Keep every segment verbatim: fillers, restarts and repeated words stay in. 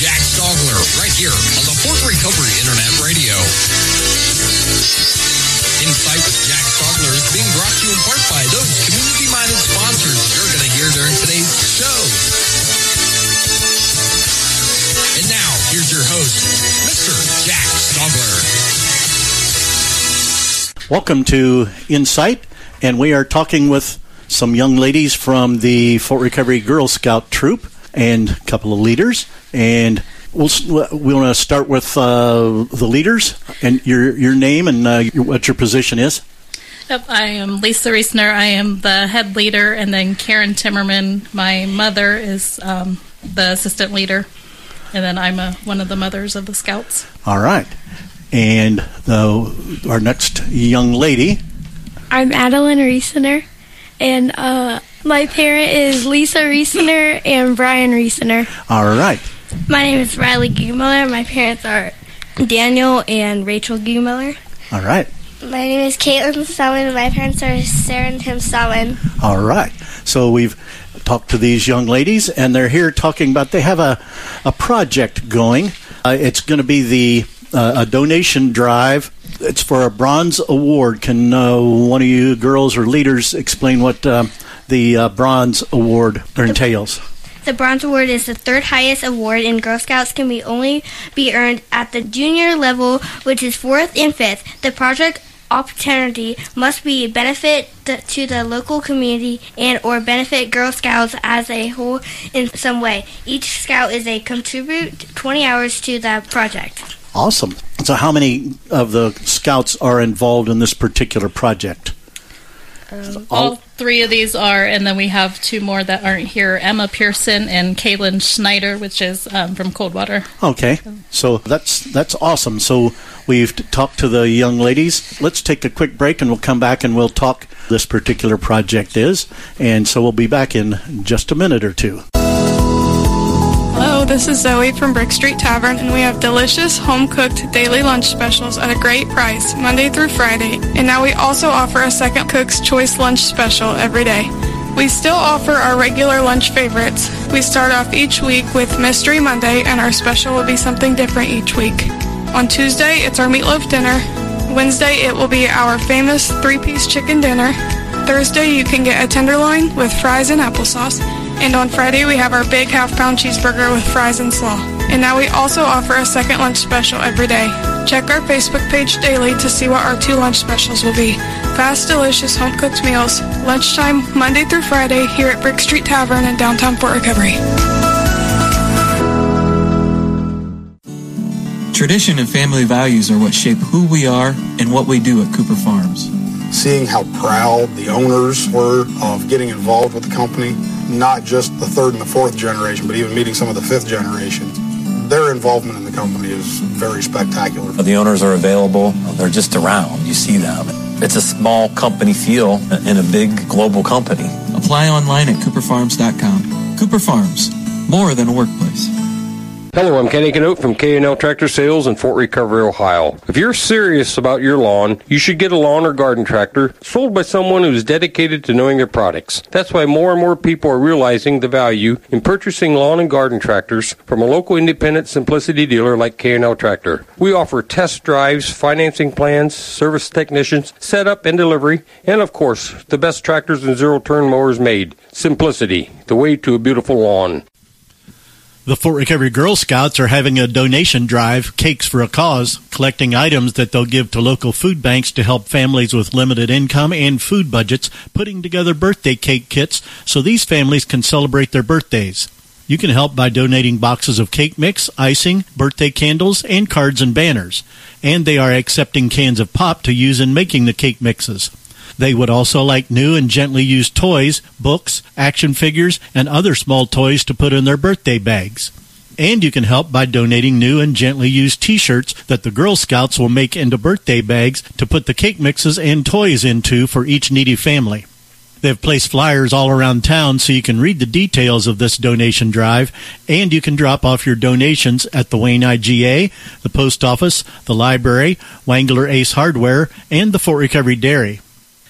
Jack Stogler, right here on the Fort Recovery Internet Radio. Insight with Jack Stogler is being brought to you in part by those community-minded sponsors you're going to hear during today's show. And now, here's your host, Mister Jack Stogler. Welcome to Insight, and we are talking with some young ladies from the Fort Recovery Girl Scout troop and a couple of leaders. And we'll we want to start with uh, the leaders and your your name and uh, what your position is. Yep, I am Lisa Reisner. I am the head leader, and then Karen Timmerman, my mother, is um, the assistant leader, and then I'm a, one of the mothers of the Scouts. All right. And the, our next young lady. I'm Adeline Reisner, and uh, my parent is Lisa Reisner and Brian Reisner. All right. My name is Riley Gugemiller. My parents are Daniel and Rachel Gugemiller. All right. My name is Caitlin Salmon, and my parents are Sarah and Tim Salmon. All right. So we've talked to these young ladies, and they're here talking about, they have a, a project going. Uh, it's going to be the uh, a donation drive. It's for a bronze award. Can uh, one of you girls or leaders explain what uh, the uh, bronze award entails? The Bronze Award is the third highest award in Girl Scouts, can be only be earned at the junior level, which is fourth and fifth. The project opportunity must be benefit the, to the local community and or benefit Girl Scouts as a whole in some way. Each Scout is a contribute twenty hours to the project. Awesome. So how many of the Scouts are involved in this particular project? Um, all three of these are, and then we have two more that aren't here, Emma Pearson and Kaylin Schneider, which is um, from Coldwater. Okay, so that's that's awesome. So we've talked to the young ladies. Let's take a quick break, and we'll come back and we'll talk this particular project is. And so we'll be back in just a minute or two. Hello, this is Zoe from Brick Street Tavern, and we have delicious home-cooked daily lunch specials at a great price, Monday through Friday. And now we also offer a Second Cook's Choice lunch special every day. We still offer our regular lunch favorites. We start off each week with Mystery Monday, and our special will be something different each week. On Tuesday, it's our meatloaf dinner. Wednesday, it will be our famous three-piece chicken dinner. Thursday, you can get a tenderloin with fries and applesauce. And on Friday, we have our big half-pound cheeseburger with fries and slaw. And now we also offer a second lunch special every day. Check our Facebook page daily to see what our two lunch specials will be. Fast, delicious, home-cooked meals. Lunchtime, Monday through Friday, here at Brick Street Tavern in downtown Fort Recovery. Tradition and family values are what shape who we are and what we do at Cooper Farms. Seeing how proud the owners were of getting involved with the company, not just the third and the fourth generation, but even meeting some of the fifth generation. Their involvement in the company is very spectacular. The owners are available. They're just around. You see them. It's a small company feel in a big global company. Apply online at cooper farms dot com. Cooper Farms, more than a workplace. Hello, I'm Kenny Canote from K and L Tractor Sales in Fort Recovery, Ohio. If you're serious about your lawn, you should get a lawn or garden tractor sold by someone who's dedicated to knowing their products. That's why more and more people are realizing the value in purchasing lawn and garden tractors from a local independent Simplicity dealer like K and L Tractor. We offer test drives, financing plans, service technicians, setup and delivery, and of course, the best tractors and zero-turn mowers made. Simplicity, the way to a beautiful lawn. The Fort Recovery Girl Scouts are having a donation drive, Cakes for a Cause, collecting items that they'll give to local food banks to help families with limited income and food budgets, putting together birthday cake kits so these families can celebrate their birthdays. You can help by donating boxes of cake mix, icing, birthday candles, and cards and banners. And they are accepting cans of pop to use in making the cake mixes. They would also like new and gently used toys, books, action figures, and other small toys to put in their birthday bags. And you can help by donating new and gently used T-shirts that the Girl Scouts will make into birthday bags to put the cake mixes and toys into for each needy family. They've placed flyers all around town so you can read the details of this donation drive, and you can drop off your donations at the Wayne I G A, the post office, the library, Wangler Ace Hardware, and the Fort Recovery Dairy.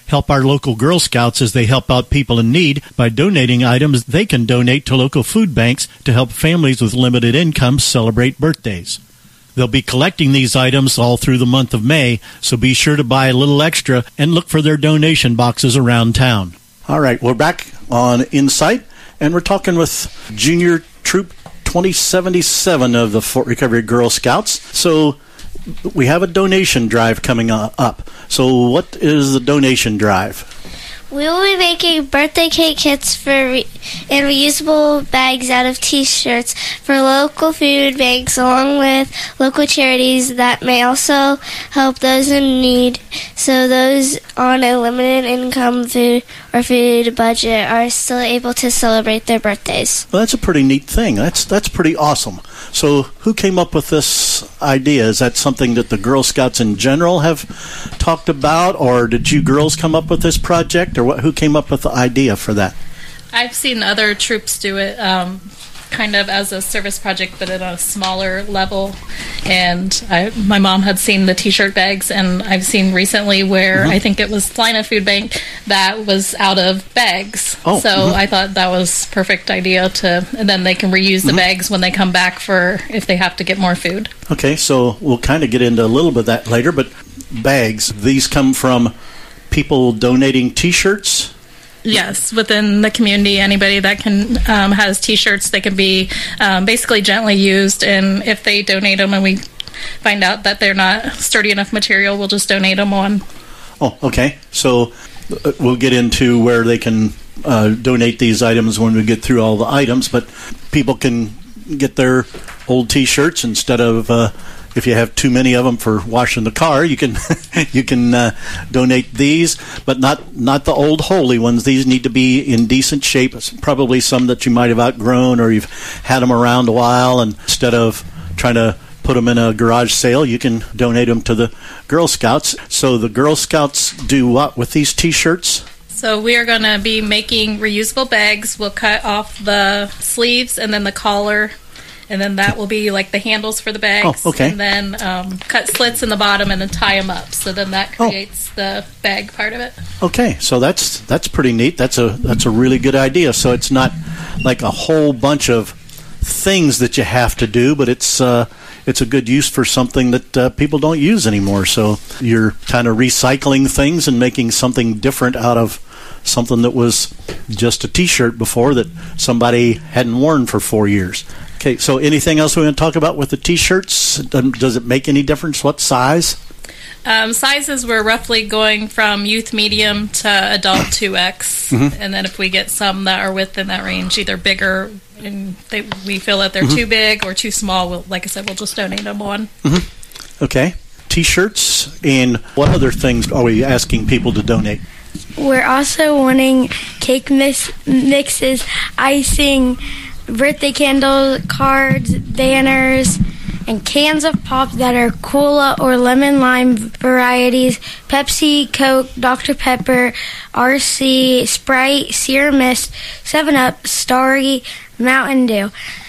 Help our local Girl Scouts as they help out people in need by donating items they can donate to local food banks to help families with limited incomes celebrate birthdays. They'll be collecting these items all through the month of May, so be sure to buy a little extra and look for their donation boxes around town. All right, we're back on Insight, and we're talking with Junior Troop twenty seventy-seven of the Fort Recovery Girl Scouts. So we have a donation drive coming up. So what is the donation drive? We will be making birthday cake kits for re- and reusable bags out of T-shirts for local food banks, along with local charities that may also help those in need, so those on a limited income food or food budget are still able to celebrate their birthdays. Well, that's a pretty neat thing. That's that's pretty awesome. So who came up with this idea? Is that something that the Girl Scouts in general have talked about, or did you girls come up with this project, or what? Who came up with the idea for that? I've seen other troops do it um, kind of as a service project, but at a smaller level. And I, my mom had seen the T-shirt bags, and I've seen recently where mm-hmm. I think it was Salina Food Bank that was out of bags. Oh, so mm-hmm. I thought that was perfect idea to, and then they can reuse the mm-hmm. bags when they come back for if they have to get more food. Okay, so we'll kind of get into a little bit of that later, but bags, these come from people donating T-shirts? Yes, within the community, anybody that can um, has T-shirts, they can be um, basically gently used, and if they donate them and we find out that they're not sturdy enough material, we'll just donate them on. Oh, okay. So uh, we'll get into where they can uh, donate these items when we get through all the items, but people can get their old T-shirts instead of... Uh, If you have too many of them for washing the car, you can you can uh, donate these, but not not the old holy ones. These need to be in decent shape. It's probably some that you might have outgrown, or you've had them around a while, and instead of trying to put them in a garage sale, you can donate them to the Girl Scouts. So the Girl Scouts do what with these T-shirts? So we are going to be making reusable bags. We'll cut off the sleeves and then the collar. And then that will be like the handles for the bags. Oh, okay. And then um, cut slits in the bottom and then tie them up. So then that creates oh. the bag part of it. Okay, so that's that's pretty neat. That's a that's a really good idea. So it's not like a whole bunch of things that you have to do, but it's uh, it's a good use for something that uh, people don't use anymore. So you're kind of recycling things and making something different out of something that was just a T-shirt before that somebody hadn't worn for four years. Okay, so anything else we want to talk about with the T-shirts? Does it make any difference what size? Um, sizes, we're roughly going from youth medium to adult two X. Mm-hmm. And then if we get some that are within that range, either bigger and they, we feel that they're mm-hmm. too big or too small, we'll, like I said, we'll just donate them one. Mm-hmm. Okay. T-shirts, and what other things are we asking people to donate? We're also wanting cake mix, mixes, icing, birthday candle cards, banners, and cans of pop that are cola or lemon lime varieties, Pepsi, Coke, Doctor Pepper, R C, Sprite, Sierra Mist, seven up, Starry, Mountain Dew.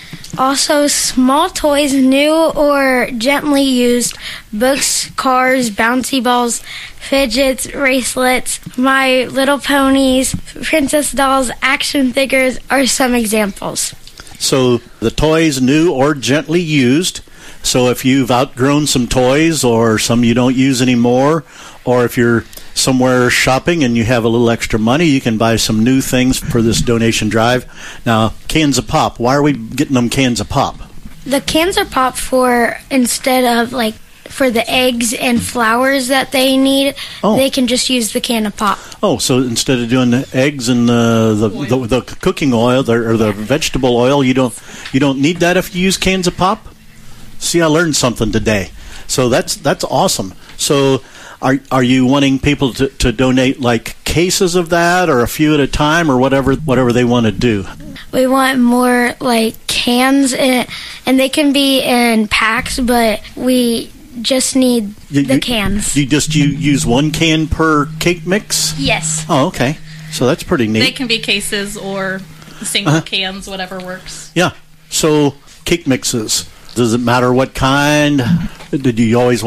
Also, small toys, new or gently used, books, cars, bouncy balls, fidgets, bracelets, My Little Ponies, princess dolls, action figures are some examples. So the toys, new or gently used. So if you've outgrown some toys or some you don't use anymore, or if you're somewhere shopping and you have a little extra money, you can buy some new things for this donation drive. Now, cans of pop. Why are we getting them cans of pop? The cans are pop for, instead of like for the eggs and flours that they need, oh. they can just use the can of pop. Oh, so instead of doing the eggs and the the, the, the cooking oil or the vegetable oil, you don't you don't need that if you use cans of pop? See, I learned something today. So that's that's awesome. So are are you wanting people to, to donate like cases of that, or a few at a time, or whatever whatever they want to do? We want more like cans, in, and they can be in packs, but we just need you, the you, cans. You just you use one can per cake mix? Yes. Oh, okay. So that's pretty neat. They can be cases or single uh-huh. cans, whatever works. Yeah. So cake mixes. Does it matter what kind? Did you always want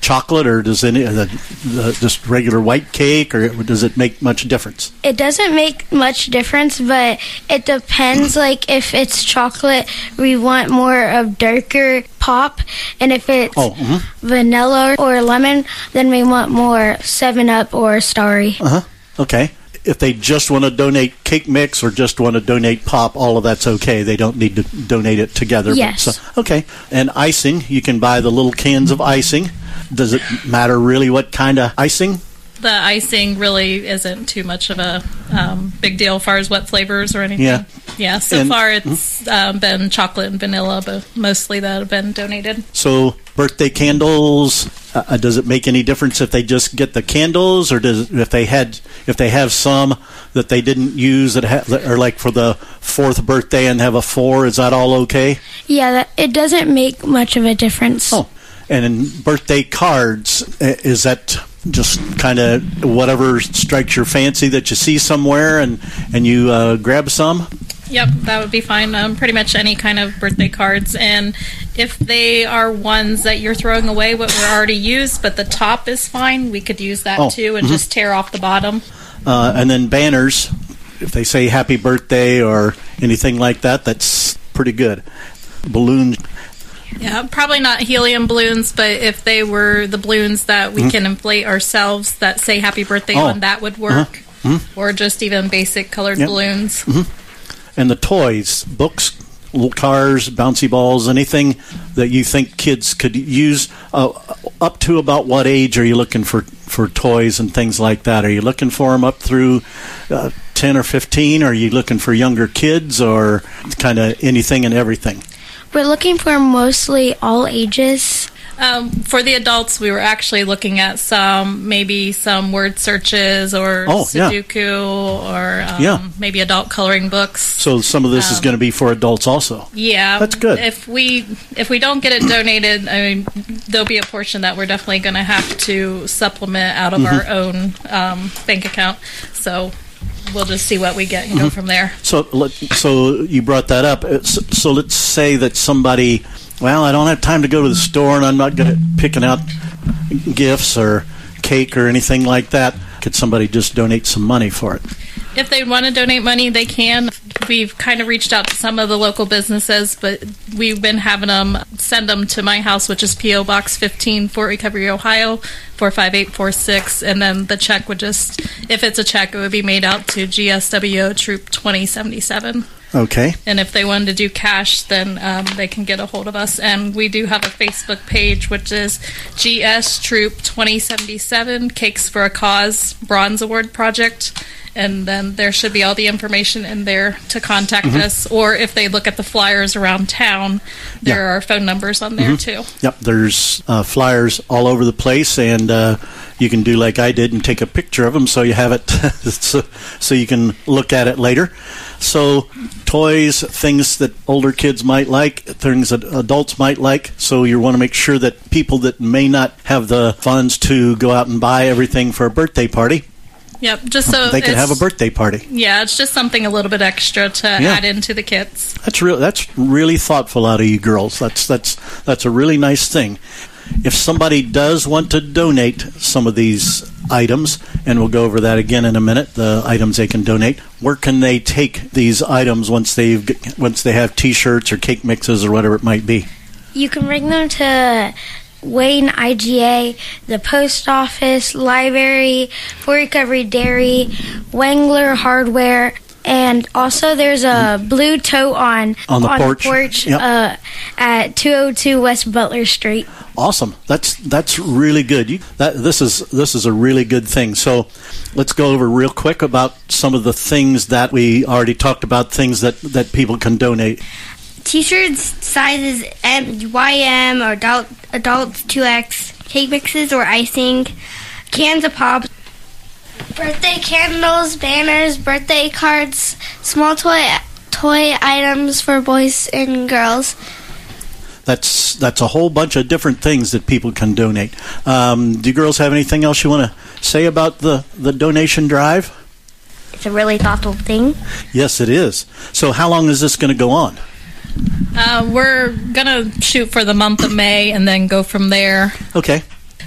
chocolate, or does any the, the just regular white cake, or does it make much difference? It doesn't make much difference, but it depends. Like if it's chocolate, we want more of darker pop, and if it's oh, mm-hmm. vanilla or lemon, then we want more seven up or Starry. Uh huh. Okay. If they just want to donate cake mix or just want to donate pop, all of that's okay. They don't need to donate it together. Yes. But, so, okay. And icing, you can buy the little cans of icing. Does it matter really what kind of icing? The icing really isn't too much of a um, big deal as far as what flavors or anything. Yeah. Yeah, so and, far it's um, been chocolate and vanilla, but mostly that have been donated. So birthday candles, uh, does it make any difference if they just get the candles, or does if they had if they have some that they didn't use that ha- or like for the fourth birthday and have a four, is that all okay? Yeah, that, it doesn't make much of a difference. Oh, and in birthday cards, is that just kind of whatever strikes your fancy that you see somewhere and and you uh, grab some? Yep, that would be fine. Um, pretty much any kind of birthday cards. And if they are ones that you're throwing away, what were already used, but the top is fine, we could use that oh, too and mm-hmm. just tear off the bottom. Uh, and then banners, if they say happy birthday or anything like that, that's pretty good. Balloons. Yeah, probably not helium balloons, but if they were the balloons that we mm-hmm. can inflate ourselves that say happy birthday oh. on, that would work. Uh-huh. Mm-hmm. Or just even basic colored yep. balloons. Mm-hmm. And the toys, books, little cars, bouncy balls, anything that you think kids could use. Uh, up to about what age are you looking for, for toys and things like that? Are you looking for them up through uh, ten or fifteen? Are you looking for younger kids, or kind of anything and everything? We're looking for mostly all ages. Um, for the adults, we were actually looking at some, maybe some word searches or oh, Sudoku yeah. or um, yeah. maybe adult coloring books. So some of this um, is going to be for adults also. Yeah, that's good. If we if we don't get it donated, I mean, there'll be a portion that we're definitely going to have to supplement out of mm-hmm. our own um, bank account. So we'll just see what we get and mm-hmm. go from there. So, so you brought that up. So, so let's say that somebody. Well, I don't have time to go to the store, and I'm not good at picking out gifts or cake or anything like that. Could somebody just donate some money for it? If they want to donate money, they can. We've kind of reached out to some of the local businesses, but we've been having them send them to my house, which is P O Box fifteen, Fort Recovery, Ohio, four five eight four six, and then the check would just, if it's a check, it would be made out to G S W O Troop twenty seventy-seven. Okay. And if they wanted to do cash, then um, they can get a hold of us. And we do have a Facebook page, which is G S Troop twenty seventy-seven, Cakes for a Cause Bronze Award Project. And then there should be all the information in there to contact mm-hmm. us. Or if they look at the flyers around town, there yeah. are phone numbers on there, mm-hmm. too. Yep, there's uh, flyers all over the place, and uh, you can do like I did and take a picture of them so you have it so, so you can look at it later. So toys, things that older kids might like, things that adults might like. So you want to make sure that people that may not have the funds to go out and buy everything for a birthday party, yep, just so they can have a birthday party. Yeah, it's just something a little bit extra to yeah. add into the kits. That's real. That's really thoughtful out of you girls. That's that's that's a really nice thing. If somebody does want to donate some of these items, and we'll go over that again in a minute, the items they can donate, where can they take these items once they've once they have T-shirts or cake mixes or whatever it might be? You can bring them to Wayne I G A, the post office, library, Fort Recovery Dairy, Wangler Hardware, and also there's a blue tote on on the on porch, the porch yep. uh, at two oh two West Butler Street. Awesome. That's that's really good. You, that this is this is a really good thing. So let's go over real quick about some of the things that we already talked about. Things that, that people can donate. T-shirts sizes M, Y M or adult adults two X, cake mixes or icing, cans of pop, birthday candles, banners, birthday cards, small toy toy items for boys and girls. That's that's a whole bunch of different things that people can donate. Um, do you girls have anything else you want to say about the, the donation drive? It's a really thoughtful thing. Yes, it is. So how long is this going to go on? Uh, we're going to shoot for the month of May and then go from there. Okay.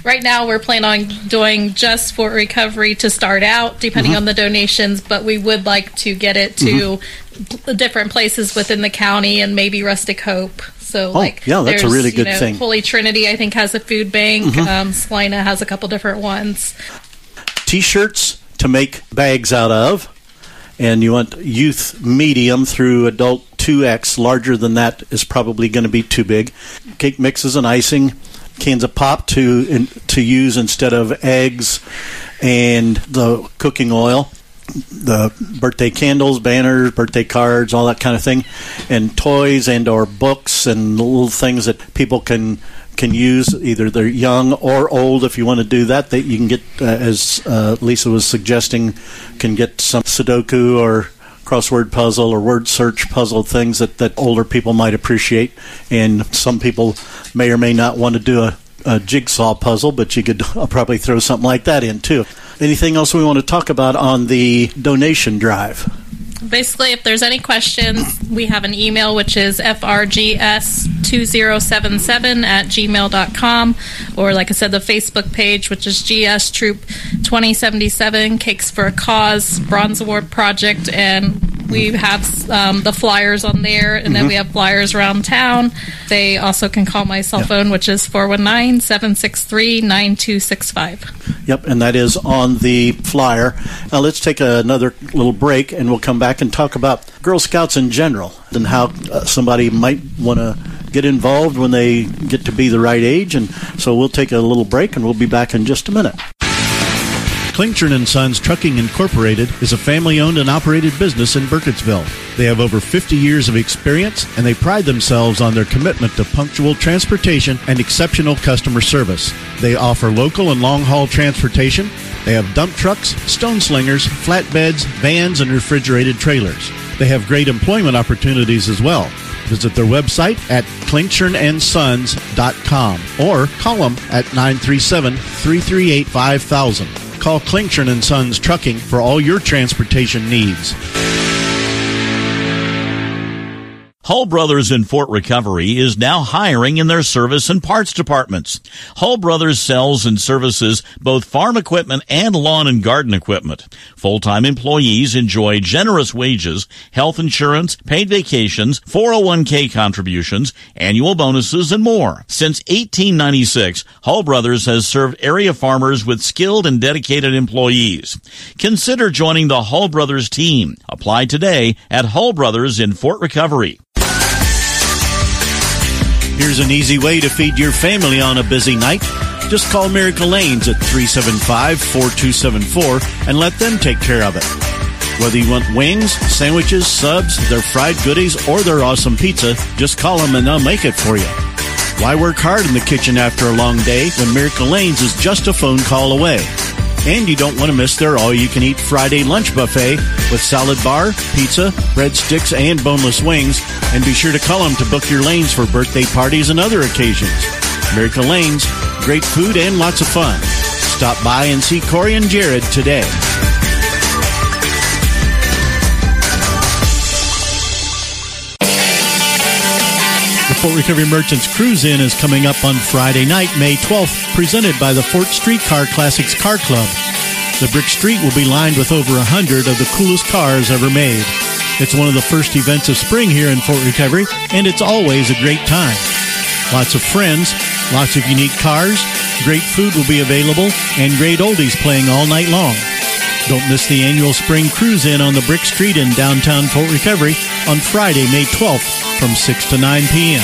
right now we're planning on doing just Fort Recovery to start out, depending Mm-hmm. on the donations, but we would like to get it to mm-hmm. different places within the county and maybe Rustic Hope. So, Oh, like, yeah, that's a there's, really you good know, thing. Holy Trinity, I think, has a food bank. Mhm. Um, Salina has a couple different ones. T-shirts to make bags out of, and you want youth medium through adult two X. Larger than that is probably going to be too big. Cake mixes and icing, cans of pop to in, to use instead of eggs, and the cooking oil, the birthday candles, banners, birthday cards, all that kind of thing, and toys and or books and little things that people can can use, either they're young or old. If you want to do that, that you can get, uh, as uh, Lisa was suggesting, can get some Sudoku or crossword puzzle or word search puzzle things that, that older people might appreciate. And some people may or may not want to do a, a jigsaw puzzle, but you could probably throw something like that in too. Anything else we want to talk about on the donation drive? Basically, if there's any questions, we have an email, which is f r g s two zero seven seven at gmail dot com, or like I said, the Facebook page, which is G S Troop twenty seventy-seven, Cakes for a Cause, Bronze Award Project, and we have um, the flyers on there, and then Mhm. we have flyers around town. They also can call my cell phone, which is four one nine, seven six three, nine two six five. Yep, and that is on the flyer. Now let's take another little break, and we'll come back and talk about Girl Scouts in general and how uh, somebody might want to get involved when they get to be the right age. And so we'll take a little break, and we'll be back in just a minute. Klingtron and Sons Trucking Incorporated is a family-owned and operated business in Burkittsville. They have over fifty years of experience, and they pride themselves on their commitment to punctual transportation and exceptional customer service. They offer local and long-haul transportation. They have dump trucks, stone slingers, flatbeds, vans, and refrigerated trailers. They have great employment opportunities as well. Visit their website at klingtron and sons dot com or call them at nine three seven, three three eight, five thousand. Call Klingtron and Sons Trucking for all your transportation needs. Hull Brothers in Fort Recovery is now hiring in their service and parts departments. Hull Brothers sells and services both farm equipment and lawn and garden equipment. Full-time employees enjoy generous wages, health insurance, paid vacations, four oh one k contributions, annual bonuses, and more. Since eighteen ninety-six, Hull Brothers has served area farmers with skilled and dedicated employees. Consider joining the Hull Brothers team. Apply today at Hull Brothers in Fort Recovery. Here's an easy way to feed your family on a busy night. Just call Miracle Lanes at three seven five, four two seven four and let them take care of it. Whether you want wings, sandwiches, subs, their fried goodies, or their awesome pizza, just call them and they'll make it for you. Why work hard in the kitchen after a long day when Miracle Lanes is just a phone call away? And you don't want to miss their all-you-can-eat Friday lunch buffet with salad bar, pizza, breadsticks, and boneless wings. And be sure to call them to book your lanes for birthday parties and other occasions. Miracle Lanes, great food and lots of fun. Stop by and see Corey and Jared today. The Fort Recovery Merchants Cruise-In is coming up on Friday night, May twelfth, presented by the Fort Streetcar Classics Car Club. The Brick Street will be lined with over one hundred of the coolest cars ever made. It's one of the first events of spring here in Fort Recovery, and it's always a great time. Lots of friends, lots of unique cars, great food will be available, and great oldies playing all night long. Don't miss the annual Spring Cruise-In on the Brick Street in downtown Fort Recovery on Friday, May twelfth from six to nine p.m.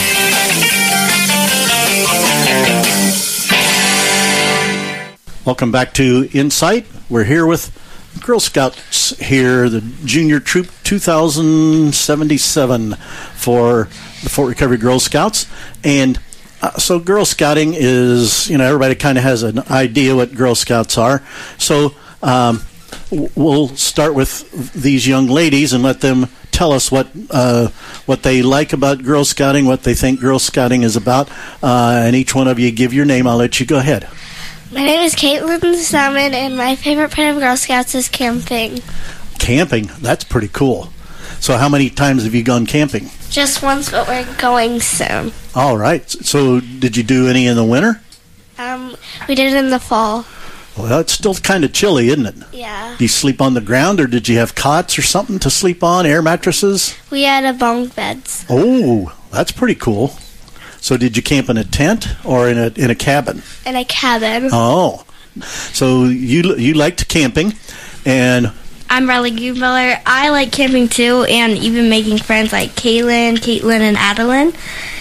Welcome back to Insight. We're here with Girl Scouts here, the Junior Troop two thousand seventy-seven for the Fort Recovery Girl Scouts. And uh, so Girl Scouting is, you know, everybody kind of has an idea what Girl Scouts are. So um, we'll start with these young ladies and let them tell us what uh, what they like about Girl Scouting, what they think Girl Scouting is about. Uh, and each one of you give your name. I'll let you go ahead. My name is Caitlin Salmon, and my favorite part of Girl Scouts is camping. Camping? That's pretty cool. So how many times have you gone camping? Just once, but we're going soon. All right. So did you do any in the winter? Um, we did it in the fall. Well, it's still kind of chilly, isn't it? Yeah. Do you sleep on the ground, or did you have cots or something to sleep on, air mattresses? We had a bunk beds. Oh, that's pretty cool. So did you camp in a tent or in a in a cabin? In a cabin. Oh, so you you liked camping, and I'm Riley Guebler. I like camping too, and even making friends like Kaylin, Caitlin, and Adeline.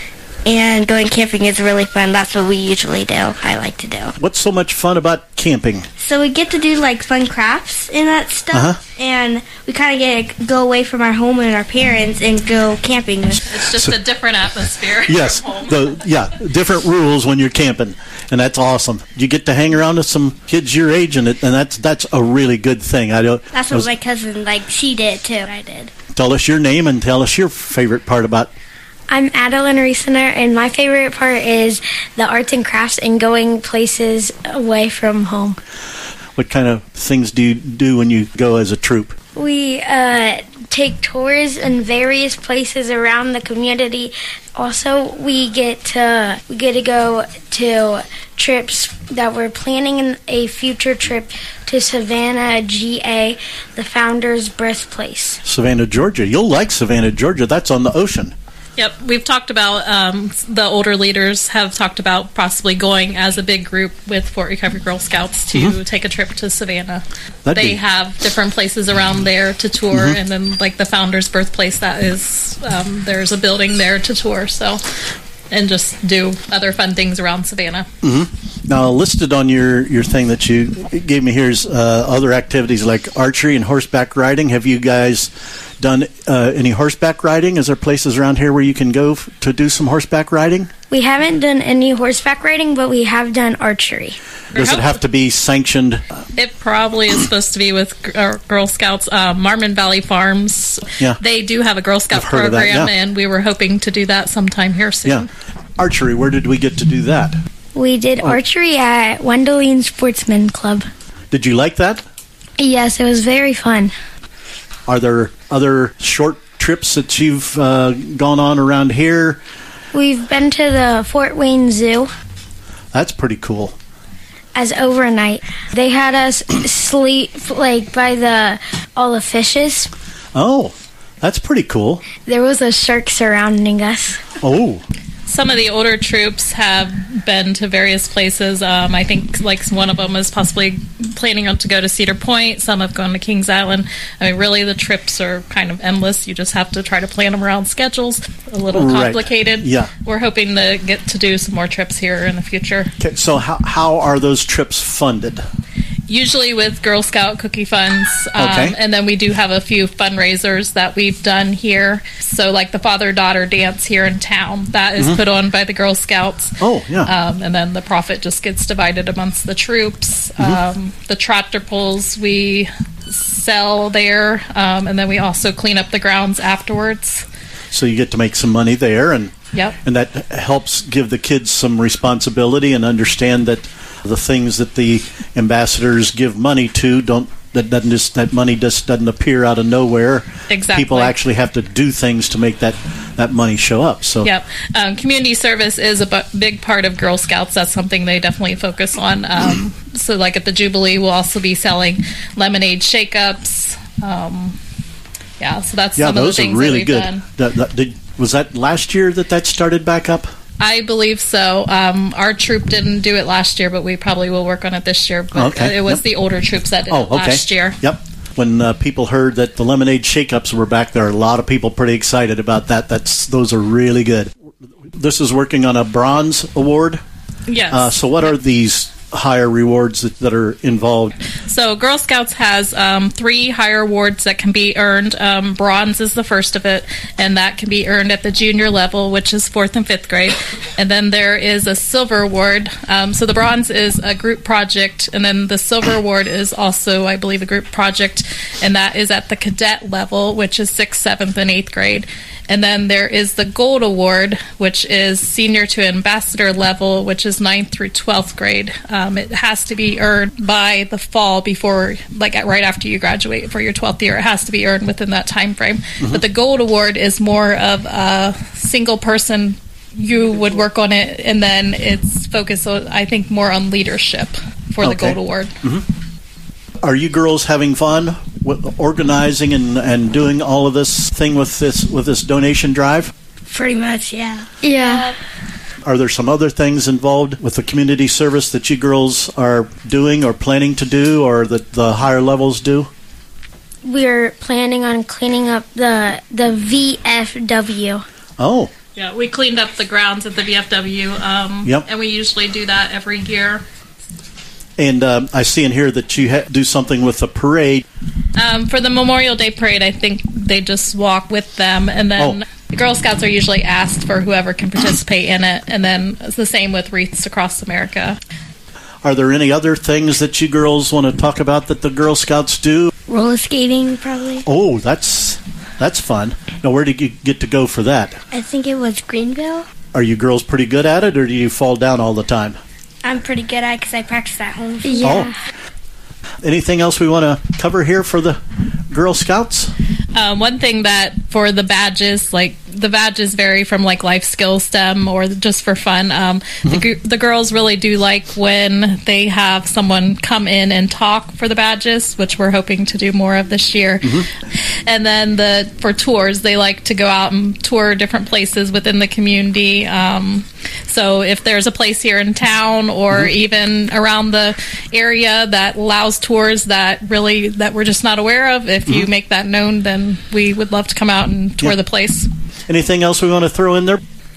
And going camping is really fun. That's what we usually do. I like to do. What's so much fun about camping? So we get to do like fun crafts and that stuff, uh-huh. and we kind of get to go away from our home and our parents and go camping. It's just so, a different atmosphere. Yes, the yeah, different rules when you're camping, and that's awesome. You get to hang around with some kids your age, and it, and that's that's a really good thing. I don't. That's what was, my cousin like. She did too. I did. Tell us your name and tell us your favorite part about. I'm Adeline Riesener, and my favorite part is the arts and crafts and going places away from home. What kind of things do you do when you go as a troop? We uh, take tours in various places around the community. Also, we get to we get to go to trips that we're planning in a future trip to Savannah, G A, the founder's birthplace. Savannah, Georgia. You'll like Savannah, Georgia. That's on the ocean. Yep, we've talked about, um, the older leaders have talked about possibly going as a big group with Fort Recovery Girl Scouts to mm-hmm. take a trip to Savannah. That'd they be... have different places around there to tour, mm-hmm. and then like the founder's birthplace, that is, um, there's a building there to tour, so, and just do other fun things around Savannah. Mm-hmm. Now, listed on your, your thing that you gave me here is uh, other activities like archery and horseback riding. Have you guys done uh, any horseback riding? Is there places around here where you can go f- to do some horseback riding? We haven't done any horseback riding, but we have done archery. Does it have to be sanctioned? It probably is supposed to be with uh, Girl Scouts. Uh, Marmon Valley Farms, yeah. they do have a Girl Scout program, that, yeah. and we were hoping to do that sometime here soon. Yeah. Archery, where did we get to do that? We did oh. archery at Wendeline Sportsman Club. Did you like that? Yes, it was very fun. Are there other short trips that you've uh, gone on around here? We've been to the Fort Wayne Zoo. That's pretty cool. As overnight. They had us sleep like by the all the fishes. Oh, that's pretty cool. There was a shark surrounding us. Oh. Some of the older troops have been to various places. Um, I think like one of them is possibly planning on to go to Cedar Point. Some have gone to Kings Island. I mean, really, the trips are kind of endless. You just have to try to plan them around schedules. A little right. complicated. Yeah. We're hoping to get to do some more trips here in the future. Okay, so how how are those trips funded? Usually with Girl Scout cookie funds, um, okay. and then we do have a few fundraisers that we've done here. So like the father-daughter dance here in town, that is mm-hmm. put on by the Girl Scouts. Oh, yeah. Um, and then the profit just gets divided amongst the troops. Mm-hmm. Um, the tractor pulls we sell there, um, and then we also clean up the grounds afterwards. So you get to make some money there, and yep. and that helps give the kids some responsibility and understand that the things that the ambassadors give money to don't that doesn't just that money just doesn't appear out of nowhere. Exactly. People actually have to do things to make that that money show up. So yep. Um, community service is a bu- big part of Girl Scouts. That's something they definitely focus on. Um, so like at the Jubilee, we'll also be selling lemonade shake-ups. Um, yeah, so that's yeah, some of the things are really that we've good. done. That, that, did, was that last year that that started back up? I believe so. Um, our troop didn't do it last year, but we probably will work on it this year. But okay. it was yep. the older troops that did oh, it okay. last year. Yep. When uh, people heard that the lemonade shake-ups were back, there are a lot of people pretty excited about that. That's those are really good. This is working on a bronze award. Yes. Uh, so what yep. are these higher rewards that, that are involved? So Girl Scouts has um, three higher awards that can be earned. Um, bronze is the first of it, and that can be earned at the junior level, which is fourth and fifth grade. And then there is a silver award. Um, so the bronze is a group project, and then the silver award is also, I believe, a group project, and that is at the cadet level, which is sixth, seventh, and eighth grade. And then there is the gold award, which is senior to ambassador level, which is ninth through twelfth grade. Um, it has to be earned by the fall before, like right after you graduate for your twelfth year. It has to be earned within that time frame. Mm-hmm. But the gold award is more of a single person you would work on it, and then it's focused, on, I think, more on leadership for the Okay. Gold Award. Mm-hmm. Are you girls having fun with organizing and, and doing all of this thing with this with this donation drive? Pretty much, yeah. Yeah. Are there some other things involved with the community service that you girls are doing or planning to do, or that the higher levels do? We're planning on cleaning up the the V F W. Oh. Yeah, we cleaned up the grounds at the V F W, um, Yep. and we usually do that every year. And um, I see in here that you ha- do something with the parade. Um, for the Memorial Day parade, I think they just walk with them, and then Oh. the Girl Scouts are usually asked for whoever can participate in it, and then it's the same with Wreaths Across America. Are there any other things that you girls want to talk about that the Girl Scouts do? Roller skating, probably. Oh, that's that's fun. Now, where did you get to go for that? I think it was Greenville. Are you girls pretty good at it, or do you fall down all the time? I'm pretty good at it because I practice at home. Oh. Anything else we want to cover here for the Girl Scouts? Um, one thing that for the badges, like the badges vary from like life skills STEM or just for fun. Um, Mm-hmm. the, gr- the girls really do like when they have someone come in and talk for the badges, which we're hoping to do more of this year. Mm-hmm. And then the for tours, they like to go out and tour different places within the community. Um, so if there's a place here in town or Mm-hmm. even around the area that allows tours that really that we're just not aware of, if you Mhm. make that known, then we would love to come out and tour Yeah. the place. Anything else we want to throw in there?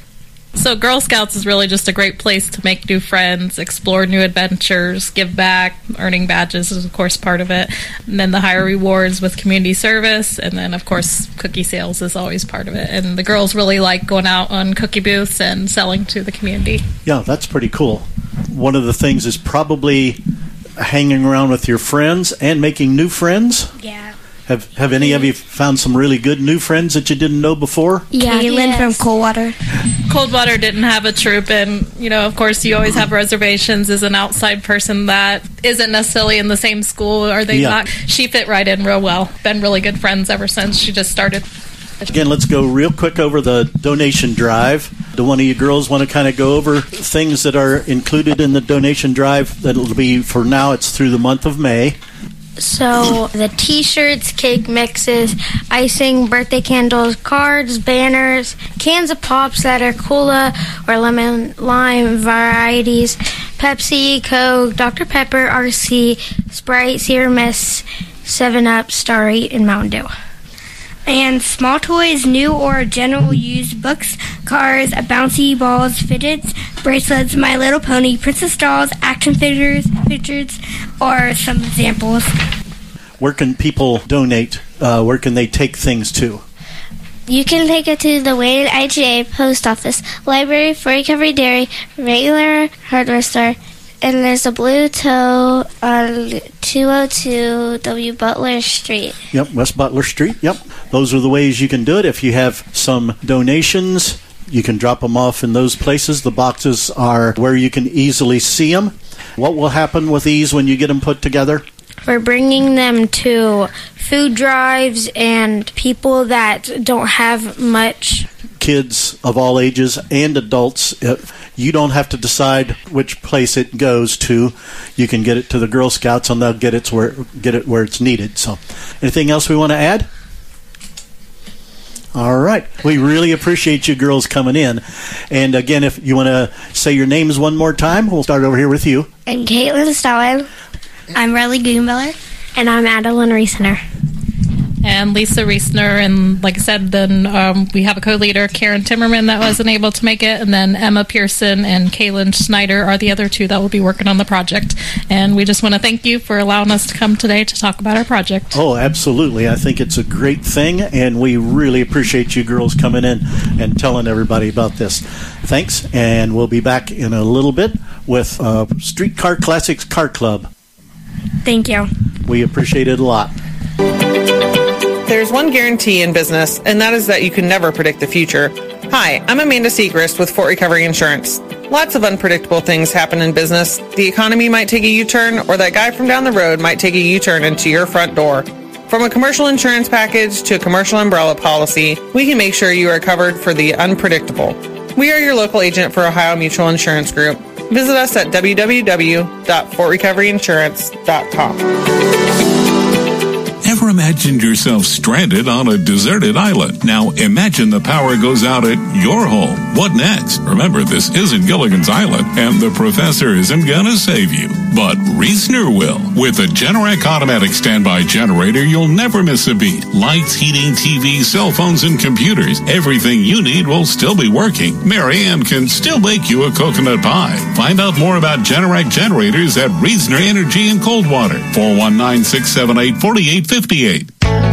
So Girl Scouts is really just a great place to make new friends, explore new adventures, give back. Earning badges is, of course, part of it. And then the higher rewards with community service. And then, of course, cookie sales is always part of it. And the girls really like going out on cookie booths and selling to the community. Yeah, that's pretty cool. One of the things is probably hanging around with your friends and making new friends. Yeah. Have Have any of you found some really good new friends that you didn't know before? Yeah, Caitlin from Coldwater. Coldwater didn't have a troop, and, you know, of course, you always have reservations as an outside person that isn't necessarily in the same school. Or they Yeah. not? She fit right in real well. Been really good friends ever since she just started. Again, let's go real quick over the donation drive. Do one of you girls want to kind of go over things that are included in the donation drive? That'll be, for now, it's through the month of May. So the T-shirts, cake mixes, icing, birthday candles, cards, banners, cans of pops that are cola or lemon lime varieties, Pepsi, Coke, Doctor Pepper, R C, Sprite, Sierra Mist, seven up, Star eight, and Mountain Dew. And small toys, new or general use, books, cars, bouncy balls, fidgets, bracelets, My Little Pony, princess dolls, action figures, pictures, or some examples. Where can people donate? Uh, where can they take things to? You can take it to the Wayne I G A Post Office, Library, For Recovery Dairy, regular hardware store, and there's a blue toe on two oh two W Butler Street. Yep, West Butler Street. Yep. Those are the ways you can do it. If you have some donations, you can drop them off in those places. The boxes are where you can easily see them. What will happen with these when you get them put together? We're bringing them to food drives and people that don't have much. Kids of all ages and adults. Uh, You don't have to decide which place it goes to. You can get it to the Girl Scouts, and they'll get it where get it where it's needed. So, anything else we want to add? All right. We really appreciate you girls coming in. And again, if you want to say your names one more time, we'll start over here with you. And Caitlin Stalin. I'm Riley Goombeller. And I'm Adeline Reesener. And Lisa Reesner, and like I said, then um, we have a co-leader, Karen Timmerman, that wasn't able to make it, and then Emma Pearson and Kaylin Schneider are the other two that will be working on the project. And we just want to thank you for allowing us to come today to talk about our project. Oh, absolutely. I think it's a great thing, and we really appreciate you girls coming in and telling everybody about this. Thanks, and we'll be back in a little bit with uh, Streetcar Classics Car Club. Thank you. We appreciate it a lot. There's one guarantee in business, and that is that you can never predict the future. Hi, I'm Amanda Segrist with Fort Recovery Insurance. Lots of unpredictable things happen in business. The economy might take a U-turn, or that guy from down the road might take a U-turn into your front door. From a commercial insurance package to a commercial umbrella policy, we can make sure you are covered for the unpredictable. We are your local agent for Ohio Mutual Insurance Group. Visit us at w w w dot fort recovery insurance dot com. Ever imagined yourself stranded on a deserted island? Now imagine the power goes out at your home. What next? Remember, this isn't Gilligan's Island, and the professor isn't gonna save you. But Reasoner will. With a Generac automatic standby generator, you'll never miss a beat. Lights, heating, T V, cell phones, and computers. Everything you need will still be working. Mary Ann can still make you a coconut pie. Find out more about Generac generators at Reasoner Energy in Coldwater. four one nine, six seven eight, four eight five eight.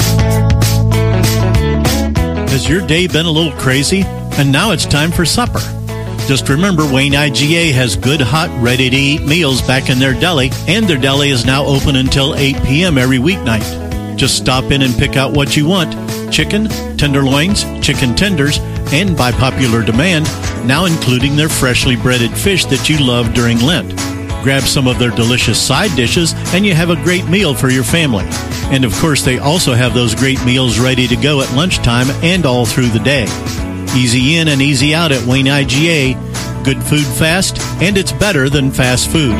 Has your day been a little crazy? And now it's time for supper. Just remember, Wayne I G A has good, hot, ready-to-eat meals back in their deli, and their deli is now open until eight p.m. every weeknight. Just stop in and pick out what you want. Chicken, tenderloins, chicken tenders, and by popular demand, now including their freshly breaded fish that you love during Lent. Grab some of their delicious side dishes, and you have a great meal for your family. And of course, they also have those great meals ready to go at lunchtime and all through the day. Easy in and easy out at Wayne I G A. Good food fast, and it's better than fast food.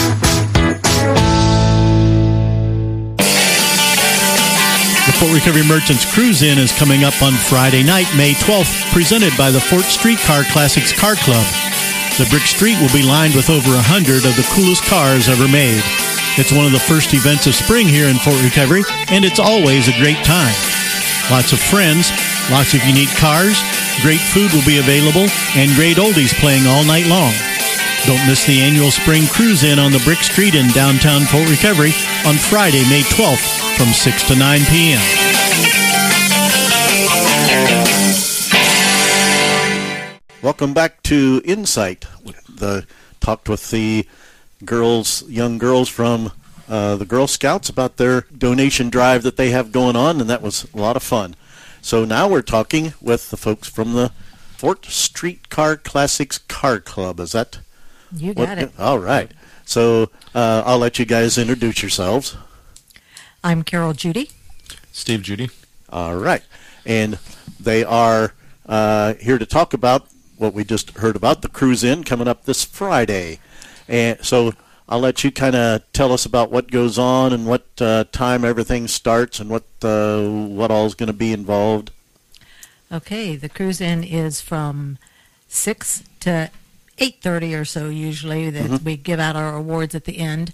The Fort Recovery Merchants Cruise In is coming up on Friday night, May twelfth, presented by the Fort Streetcar Classics Car Club. The Brick Street will be lined with over a hundred of the coolest cars ever made. It's one of the first events of spring here in Fort Recovery, and it's always a great time. Lots of friends, lots of unique cars, great food will be available, and great oldies playing all night long. Don't miss the annual Spring Cruise In on the Brick Street in downtown Fort Recovery on Friday, May twelfth from six to nine p.m. Welcome back to Insight. The talked with the girls, young girls from uh, the Girl Scouts about their donation drive that they have going on, and that was a lot of fun. So now we're talking with the folks from the Fort Streetcar Classics Car Club. Is that? You got what, it. All right. So uh, I'll let you guys introduce yourselves. I'm Carol Judy. Steve Judy. All right. And they are uh, here to talk about what we just heard about, the Cruise In coming up this Friday. And so I'll let you kind of tell us about what goes on and what uh, time everything starts and what uh, what all is going to be involved. Okay, the Cruise In is from six to eight thirty or so usually. That mm-hmm. We give out our awards at the end.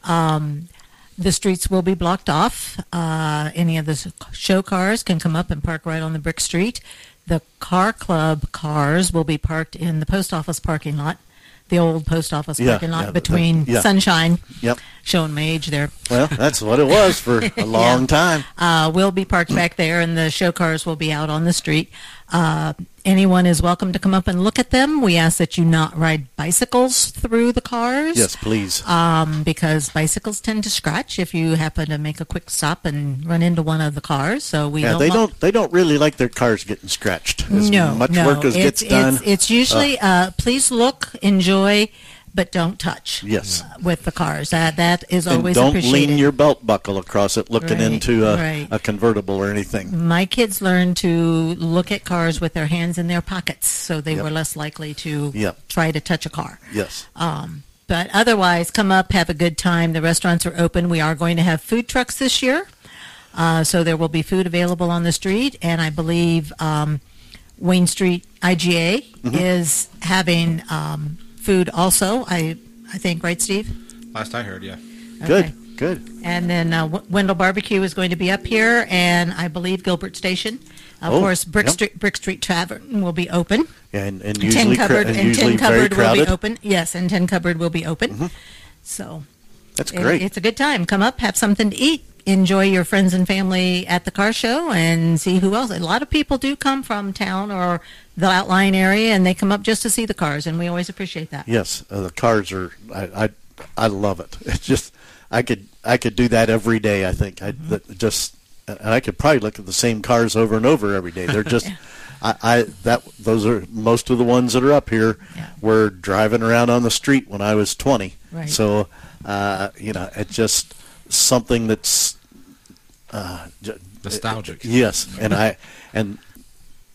Um, the streets will be blocked off. Uh, any of the show cars can come up and park right on the Brick Street. The car club cars will be parked in the post office parking lot, the old post office yeah, parking lot yeah, between yeah. Sunshine, yep. showing my age there. Well, that's what it was for a long yeah. time. Uh, we'll be parked back there, and the show cars will be out on the street. Uh, anyone is welcome to come up and look at them. We ask that you not ride bicycles through the cars. Yes, please. Um, because bicycles tend to scratch if you happen to make a quick stop and run into one of the cars. So we yeah, don't they want- don't. They don't really like their cars getting scratched. As no, much no. work as it's, gets done. It's, it's usually uh, uh, please look, enjoy, but don't touch. Yes. Uh, with the cars. That that is and always don't appreciated. lean your belt buckle across it, looking Right, into a, right. a convertible or anything. My kids learned to look at cars with their hands in their pockets, so they Yep. were less likely to Yep. try to touch a car. Yes. Um, but otherwise, come up, have a good time. The restaurants are open. We are going to have food trucks this year, uh, so there will be food available on the street, and I believe um, Wayne Street I G A Mm-hmm. is having um, food also. I I think, right, Steve? Last I heard, yeah. Good, good. And then uh, w- Wendell Barbecue is going to be up here, and I believe Gilbert Station. Of Oh, course, Brick yep. Street Brick Street Tavern will be open. And, and Tin usually, cra- Cupboard and and usually Tin very Cupboard will be crowded. open. Yes, and Tin Cupboard will be open. Mhm. So That's it- great. it's a good time. Come up, have something to eat, enjoy your friends and family at the car show, and see who else. A lot of people do come from town or the outlying area, and they come up just to see the cars, and we always appreciate that. Yes, uh, the cars are. I, I I love it. It's just I could I could do that every day. I think I Mm-hmm. that just and I could probably look at the same cars over and over every day. They're just. I, I that those are most of the ones that are up here Yeah. were driving around on the street when I was twenty. Right. So uh, you know, it's just something that's uh, j- Nostalgic. Yes, and I and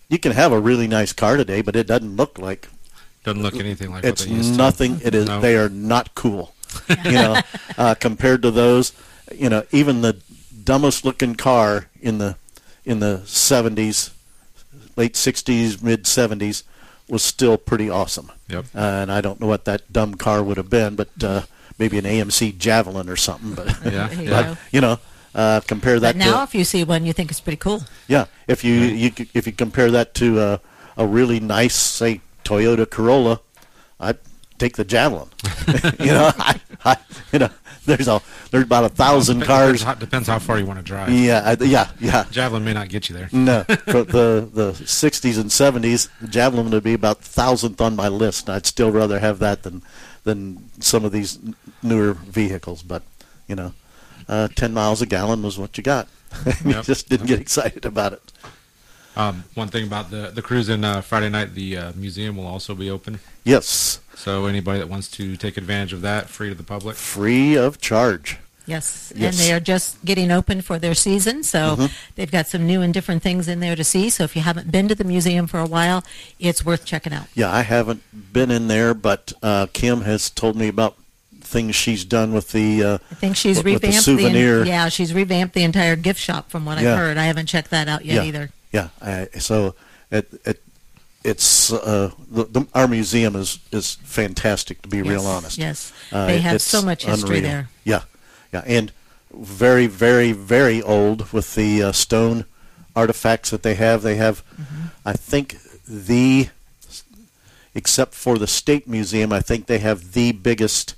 you can have a really nice car today, but it doesn't look like. Doesn't look anything like it's what they used nothing. to. It is. No. They are not cool. You know, uh, compared to those, you know, even the dumbest looking car in the in the seventies, late sixties, mid seventies, was still pretty awesome. Yep. Uh, and I don't know what that dumb car would have been, but uh, maybe an A M C Javelin or something. But yeah, you but, go. you know, uh, compare that But now, to if you see one, you think it's pretty cool. yeah. If you, you c- if you compare that to uh, a really nice, say, Toyota Corolla, I'd take the Javelin. you know, I, I, you know, there's a there's about a thousand Well, cars. Depends how, depends how far you want to drive. Yeah, I, yeah, yeah. Javelin may not get you there. No, for the the sixties and seventies, the Javelin would be about thousandth on my list. I'd still rather have that than than some of these n- newer vehicles. But you know, uh, ten miles a gallon was what you got. you Yep. just didn't get excited about it. Um, one thing about the the cruise in uh, Friday night, the uh, museum will also be open. Yes, So anybody that wants to take advantage of that, free to the public. free of charge. Yes. Yes. And they are just getting open for their season, so Mhm. they've got some new and different things in there to see. So if you haven't been to the museum for a while, it's worth checking out. Yeah, I haven't been in there, but uh, Kim has told me about things she's done with the. Uh, I think she's with the revamped souvenir. The, yeah, she's revamped the entire gift shop from what Yeah. I've heard. I haven't checked that out yet yeah, either. Yeah, I, so it it it's uh, the, the, our museum is is fantastic, to be real Yes, honest. yes. Uh, They have it's so much history unreal. there. Yeah, yeah, and very, very, very old with the uh, stone artifacts that they have. They have, Mm-hmm. I think, the except for the State Museum, I think they have the biggest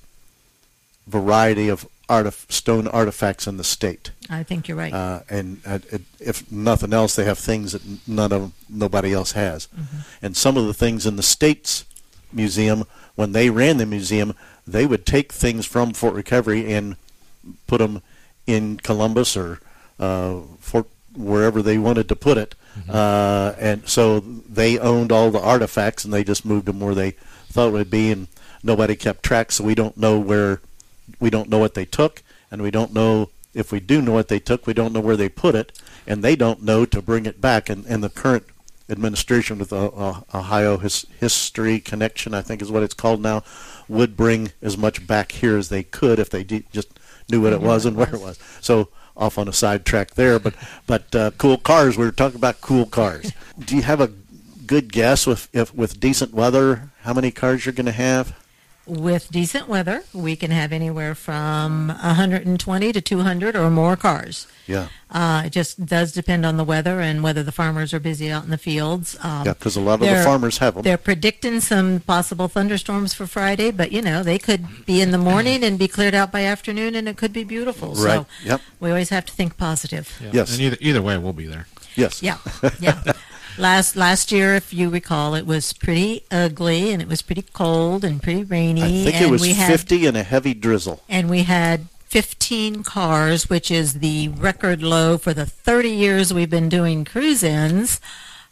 variety of artif- stone artifacts in the state. I think you're right. Uh, and uh, it, if nothing else, they have things that none of nobody else has. Mm-hmm. And some of the things in the state's museum, when they ran the museum, they would take things from Fort Recovery and put them in Columbus or uh, Fort wherever they wanted to put it. Mm-hmm. Uh, and so they owned all the artifacts, and they just moved them where they thought it would be, and nobody kept track. So we don't know where, we don't know what they took, and we don't know. If we do know what they took, we don't know where they put it, and they don't know to bring it back. And, and the current administration with the uh, Ohio His, History Connection, I think is what it's called now, would bring as much back here as they could if they de- just knew what it was and where it was. So off on a sidetrack there, but but uh, cool cars. We were talking about cool cars. Do you have a good guess with if with decent weather how many cars you're going to have? With decent weather, we can have anywhere from one hundred twenty to two hundred or more cars. Yeah. Uh, it just does depend on the weather and whether the farmers are busy out in the fields. Um, Yeah, because a lot of the they're- farmers have them. They're predicting some possible thunderstorms for Friday, but you know they could be in the morning and be cleared out by afternoon, and it could be beautiful. Right. So Yep. we always have to think positive. Yeah. Yes. And either either way, we'll be there. Yes. Yeah, yeah. Last last year, if you recall, it was pretty ugly and it was pretty cold and pretty rainy. I think and it was we had, fifty and a heavy drizzle. and we had fifteen cars, which is the record low for the thirty years we've been doing cruise-ins.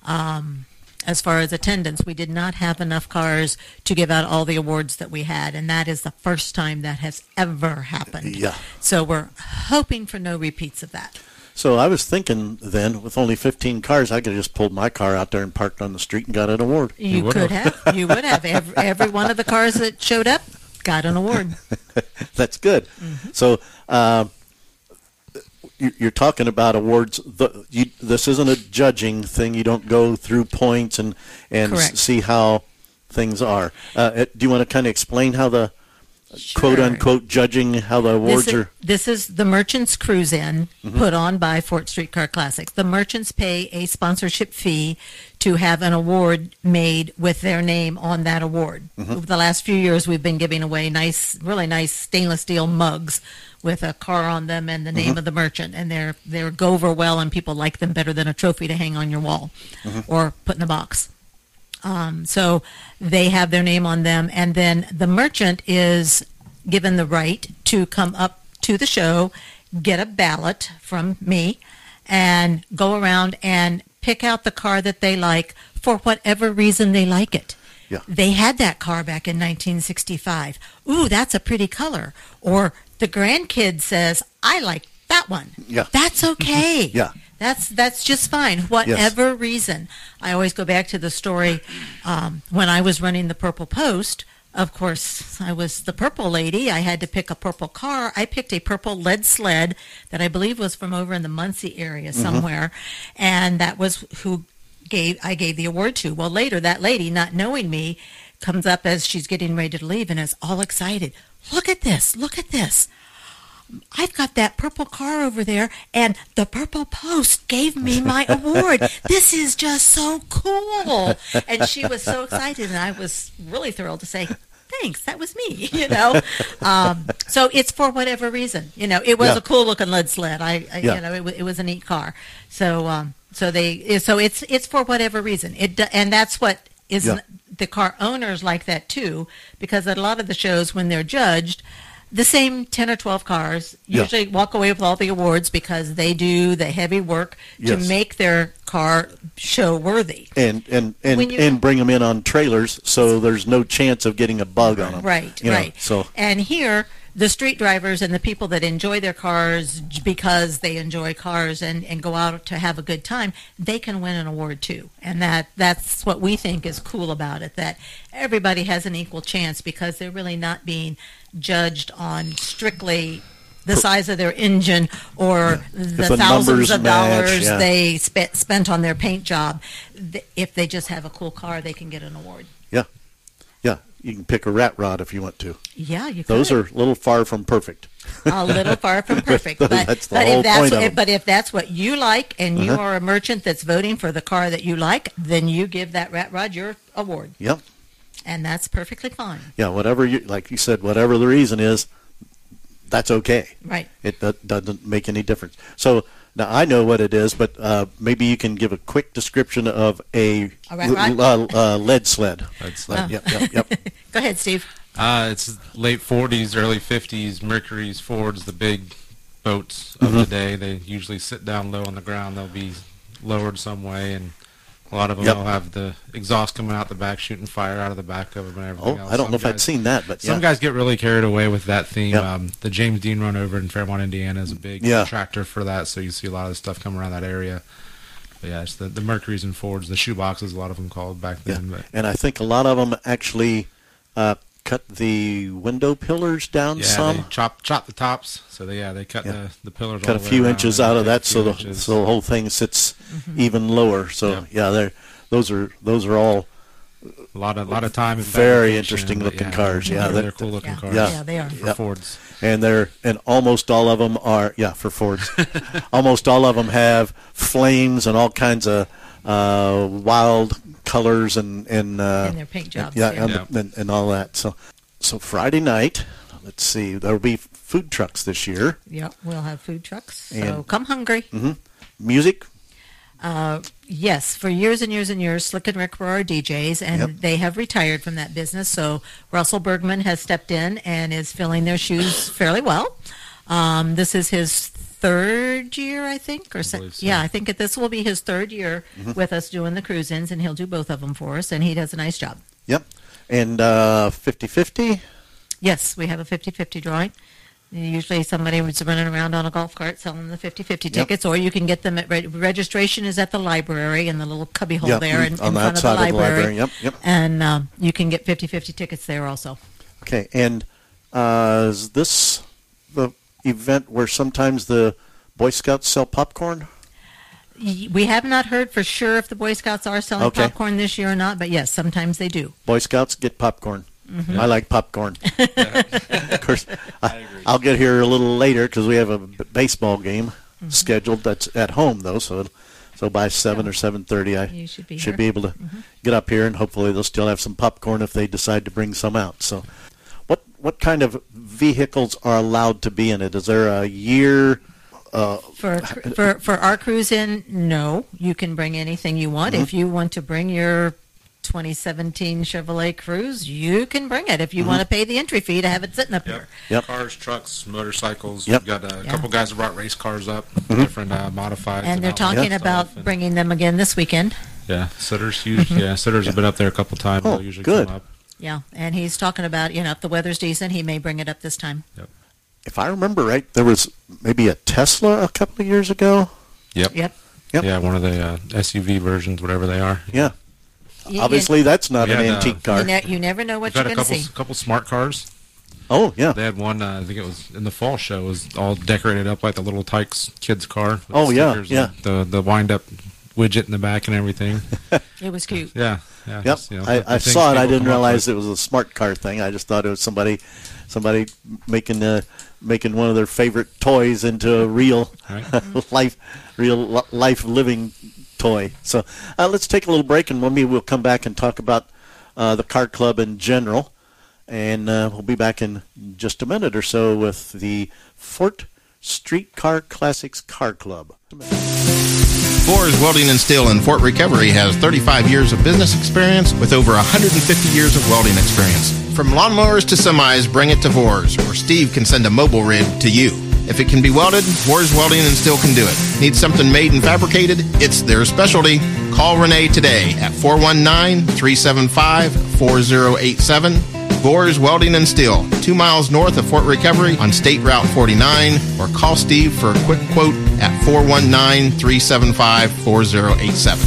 Um, as far as attendance, we did not have enough cars to give out all the awards that we had, and that is the first time that has ever happened. Yeah. So we're hoping for no repeats of that. So I was thinking then, with only fifteen cars, I could have just pulled my car out there and parked on the street and got an award. You, could have. You would have. Every, every one of the cars that showed up got an award. That's good. Mm-hmm. So uh, you- you're talking about awards. The, you, this isn't a judging thing. You don't go through points and, and s- Correct. see how things are. Uh, it- do you want to kind of explain how the quote-unquote judging, how the awards this is, are? This is the Merchants Cruise In, Mhm. put on by Fort Street Car Classics. The merchants pay a sponsorship fee to have an award made with their name on that award. Mhm. Over the last few years, we've been giving away nice, really nice stainless steel mugs with a car on them and the name Mhm. of the merchant, and they're they're go over well, and people like them better than a trophy to hang on your wall Mhm. or put in a box. Um, so they have their name on them, and then the merchant is given the right to come up to the show, get a ballot from me, and go around and pick out the car that they like for whatever reason they like it. Yeah. They had that car back in nineteen sixty-five. Ooh, that's a pretty color. Or the grandkid says, I like that one. Yeah. That's okay. Yeah. That's that's just fine. Whatever yes. reason. I always go back to the story um, when I was running the Purple Post. Of course, I was the purple lady. I had to pick a purple car. I picked a purple lead sled that I believe was from over in the Muncie area somewhere, mm-hmm. and that was who gave I gave the award to. Well, later that lady, not knowing me, comes up as she's getting ready to leave and is all excited. Look at this! Look at this! I've got that purple car over there, and the Purple Post gave me my award. This is just so cool. And she was so excited, and I was really thrilled to say, thanks, that was me, you know. Um, so it's for whatever reason. You know, it was yeah. a cool-looking lead sled. I, I yeah. you know, it, it was a neat car. So um, so they so it's it's for whatever reason. It And that's what is yeah. the car owners like that, too, because at a lot of the shows, when they're judged, the same ten or twelve cars usually yeah. walk away with all the awards because they do the heavy work yes. to make their car show worthy. And and, and, and bring them in on trailers so there's no chance of getting a bug on them. Right, you right. Know, so. And here, the street drivers and the people that enjoy their cars because they enjoy cars and, and go out to have a good time, they can win an award too. And that that's what we think is cool about it, that everybody has an equal chance because they're really not being judged on strictly the size of their engine or yeah. the, the thousands of match, dollars yeah. they spe- spent on their paint job. If they just have a cool car, they can get an award. Yeah. Yeah. You can pick a rat rod if you want to. Yeah, you Those could. are a little far from perfect. A little far from perfect. But, that's the but, whole if that's, point of if, but if that's what you like and you uh-huh. are a merchant that's voting for the car that you like, then you give that rat rod your award. Yep. And that's perfectly fine. Yeah, whatever you, like you said, whatever the reason is, that's okay. Right. It uh, doesn't make any difference. So now I know what it is, but uh, maybe you can give a quick description of a, a rat l- uh, uh, lead sled. Lead sled. Oh. Yep, yep, yep. Go ahead, Steve. Uh, it's late forties, early fifties. Mercury's, Fords, the big boats of mm-hmm. the day. They usually sit down low on the ground. They'll be lowered some way, and a lot of them yep. will have the exhaust coming out the back, shooting fire out of the back of them and everything oh, else. I don't some know if guys, I'd seen that, but some yeah. guys get really carried away with that theme. Yep. Um, the James Dean run over in Fairmont, Indiana is a big yeah. attractor for that, so you see a lot of the stuff come around that area. But yeah, it's the, the Mercuries and Fords, the shoe boxes, a lot of them called back then. Yeah. But and I think a lot of them actually uh, cut the window pillars down yeah, some. they chop chop the tops. So they, yeah, they cut yeah. the, the pillars. Cut all a the few way inches around, out of that, few so the inches. so the whole thing sits mm-hmm. even lower. So yeah, yeah they're those are those are all a lot of lot of time. Very interesting looking yeah, cars. Yeah, they're, they're cool looking yeah. cars. Yeah, yeah they are for yeah. Fords. And they're and almost all of them are yeah for Fords. Almost all of them have flames and all kinds of uh, wild colors and and, uh, and their paint jobs. Yeah, yeah. And, yeah. and, and all that. So so Friday night. Let's see. There'll be food trucks this year. Yep, we'll have food trucks. So And- come hungry. Mm-hmm. Music. Uh, yes, for years and years and years, Slick and Rick were our D Js, and Yep. they have retired from that business. So Russell Bergman has stepped in and is filling their shoes fairly well. Um, this is his third year, I think, or se- believe so. yeah, I think it, this will be his third year Mhm. with us doing the cruise-ins, and he'll do both of them for us, and he does a nice job. Yep. And uh, fifty-fifty. Yes, we have a fifty-fifty drawing. Usually somebody was running around on a golf cart selling the fifty-fifty Yep. tickets, or you can get them at reg- registration is at the library in the little cubby hole Yep, there in, on in the front of the outside of the library. library, yep, yep. And um, you can get fifty-fifty tickets there also. Okay. And uh, is this the event where sometimes the Boy Scouts sell popcorn? Y- We have not heard for sure if the Boy Scouts are selling Okay. popcorn this year or not, but yes, sometimes they do. Boy Scouts get popcorn. Mhm. I like popcorn. Of course, I, I'll get here a little later because we have a b- baseball game Mhm. scheduled. That's at home though, so so by seven or seven thirty, I You should be should here. be able to Mhm. get up here, and hopefully they'll still have some popcorn if they decide to bring some out. So, what what kind of vehicles are allowed to be in it? Is there a year? Uh, For for for our cruise in, no, you can bring anything you want. Mhm. If you want to bring your twenty seventeen Chevrolet Cruze, you can bring it if you Mhm. want to pay the entry fee to have it sitting up Yep. here. Yep. Cars, trucks, motorcycles. Yep. We've got a Yeah. couple guys that brought race cars up, Mhm. different uh, modifieds. And they're outlaws talking and about stuff, and- bringing them again this weekend. Yeah, Sitters huge. Yeah, Sitters have been up there a couple times. Oh, They'll usually good. come up. Yeah, and he's talking about, you know, if the weather's decent, he may bring it up this time. if I remember right, there was maybe a Tesla a couple of years ago. Yep. Yep. Yep. Yeah, one of the uh, S U V versions, whatever they are. Yeah. You- Obviously, that's not We an had, uh, antique car. You, ne- you never know what We've you're had a going to couple, see. couple smart cars. Oh, yeah. They had one, uh, I think it was in the fall show, it was all decorated up like the little Tykes kids car. with Oh, yeah, stickers yeah. and The, the wind-up widget in the back and everything. It was cute. Yeah. yeah Yep. just, you know, the I, I things saw it. I people didn't come up realize with. it was a smart car thing. I just thought it was somebody, somebody making uh, making one of their favorite toys into a real life, real li- life living toy. So uh, let's take a little break, and maybe we'll come back and talk about uh, the car club in general. And uh, we'll be back in just a minute or so with the Fort Street Car Classics Car Club. Boers Welding and Steel in Fort Recovery has thirty-five years of business experience with over one hundred fifty years of welding experience. From lawnmowers to semis, bring it to Boers, or Steve can send a mobile rig to you. If it can be welded, Boers Welding and Steel can do it. Need something made and fabricated? It's their specialty. Call Renee today at four one nine, three seven five, four zero eight seven. Boers Welding and Steel, two miles north of Fort Recovery on State Route forty-nine, or call Steve for a quick quote at four one nine, three seven five, four zero eight seven.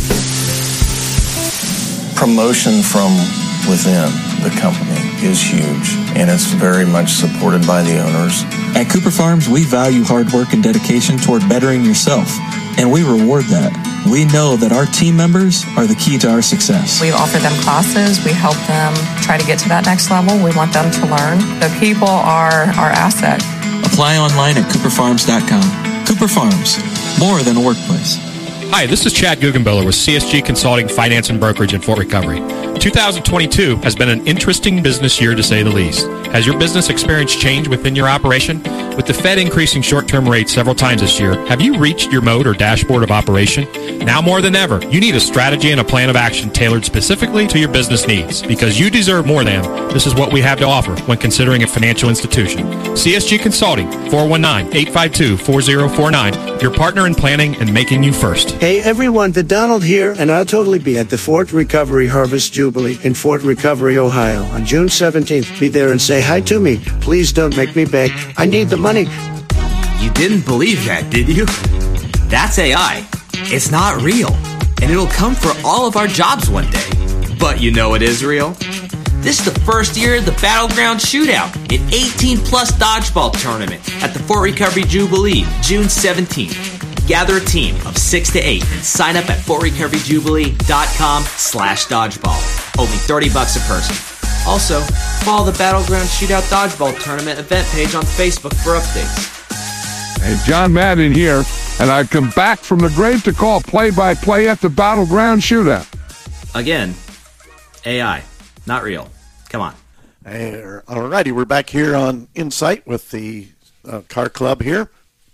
Promotion from within the company is huge, and it's very much supported by the owners. At Cooper Farms, we value hard work and dedication toward bettering yourself, and we reward that. We know that our team members are the key to our success. We offer them classes. We help them try to get to that next level. We want them to learn. The people are our asset. Apply online at cooper farms dot com. Cooper Farms, more than a workplace. Hi, this is Chad Guggenbiller with C S G Consulting Finance and Brokerage in Fort Recovery. two thousand twenty-two has been an interesting business year to say the least. Has your business experienced change within your operation? With the Fed increasing short-term rates several times this year, have you reached your mode or dashboard of operation? Now more than ever, you need a strategy and a plan of action tailored specifically to your business needs. Because you deserve more than, this is what we have to offer when considering a financial institution. C S G Consulting, four one nine, eight five two, four zero four nine, your partner in planning and making you first. Hey everyone, the Donald here, and I'll totally be at the Fort Recovery Harvest Jubilee in Fort Recovery, Ohio on June seventeenth. Be there and say hi to me. Please don't make me beg. I need the money. You didn't believe that, did you? That's A I. It's not real. And it'll come for all of our jobs one day. But you know it is real. This is the first year of the Battleground Shootout, an eighteen plus dodgeball tournament at the Fort Recovery Jubilee, June seventeenth. Gather a team of six to eight and sign up at fort recovery jubilee dot com slash dodgeball. Only thirty bucks a person. Also, follow the Battleground Shootout Dodgeball Tournament event page on Facebook for updates. Hey, John Madden here, and I've come back from the grave to call play-by-play at the Battleground Shootout. Again, A I, not real. Come on. Hey, all righty, we're back here on Insight with the uh, car club here.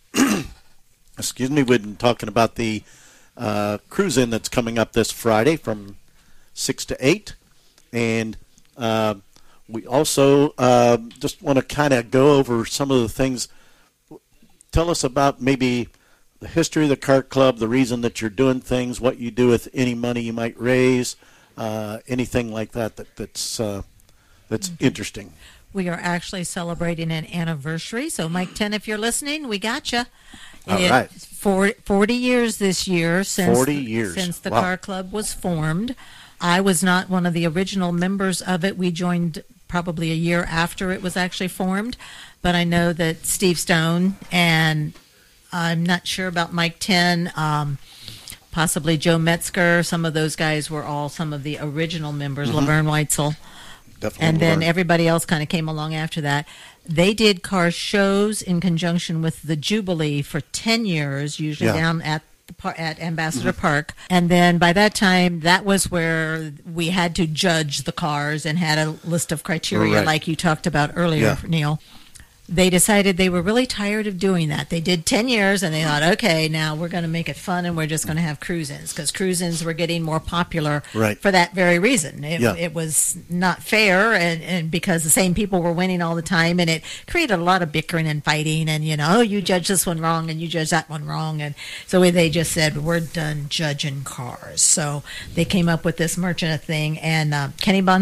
Excuse me, we've been talking about the uh, cruise-in that's coming up this Friday from six to eight. And uh, we also uh, just want to kind of go over some of the things. Tell us about maybe the history of the car club, the reason that you're doing things, what you do with any money you might raise, uh, anything like that, that that's, uh, that's mm-hmm. interesting. We are actually celebrating an anniversary. So, Mike ten, if you're listening, we got you. All it, right. For forty years this year since forty years. since the wow. car club was formed. I was not one of the original members of it. We joined probably a year after it was actually formed. But I know that Steve Stone, and I'm not sure about Mike ten, um, possibly Joe Metzger, some of those guys were all some of the original members, mm-hmm. Laverne Weitzel. Definitely and then Laverne. Everybody else kind of came along after that. They did car shows in conjunction with the Jubilee for ten years, usually yeah. down at the par- at Ambassador mm-hmm. Park. And then by that time, that was where we had to judge the cars and had a list of criteria right. like you talked about earlier, yeah. Neil. They decided they were really tired of doing that. They did ten years, and they thought, okay, now we're going to make it fun, and we're just going to have cruise-ins, because cruise-ins were getting more popular right. for that very reason. It, yeah. it was not fair, and, and because the same people were winning all the time, and it created a lot of bickering and fighting, and, you know, oh, you judge this one wrong, and you judge that one wrong. And so they just said, we're done judging cars. So they came up with this merchant thing, and uh, Kenny Bon...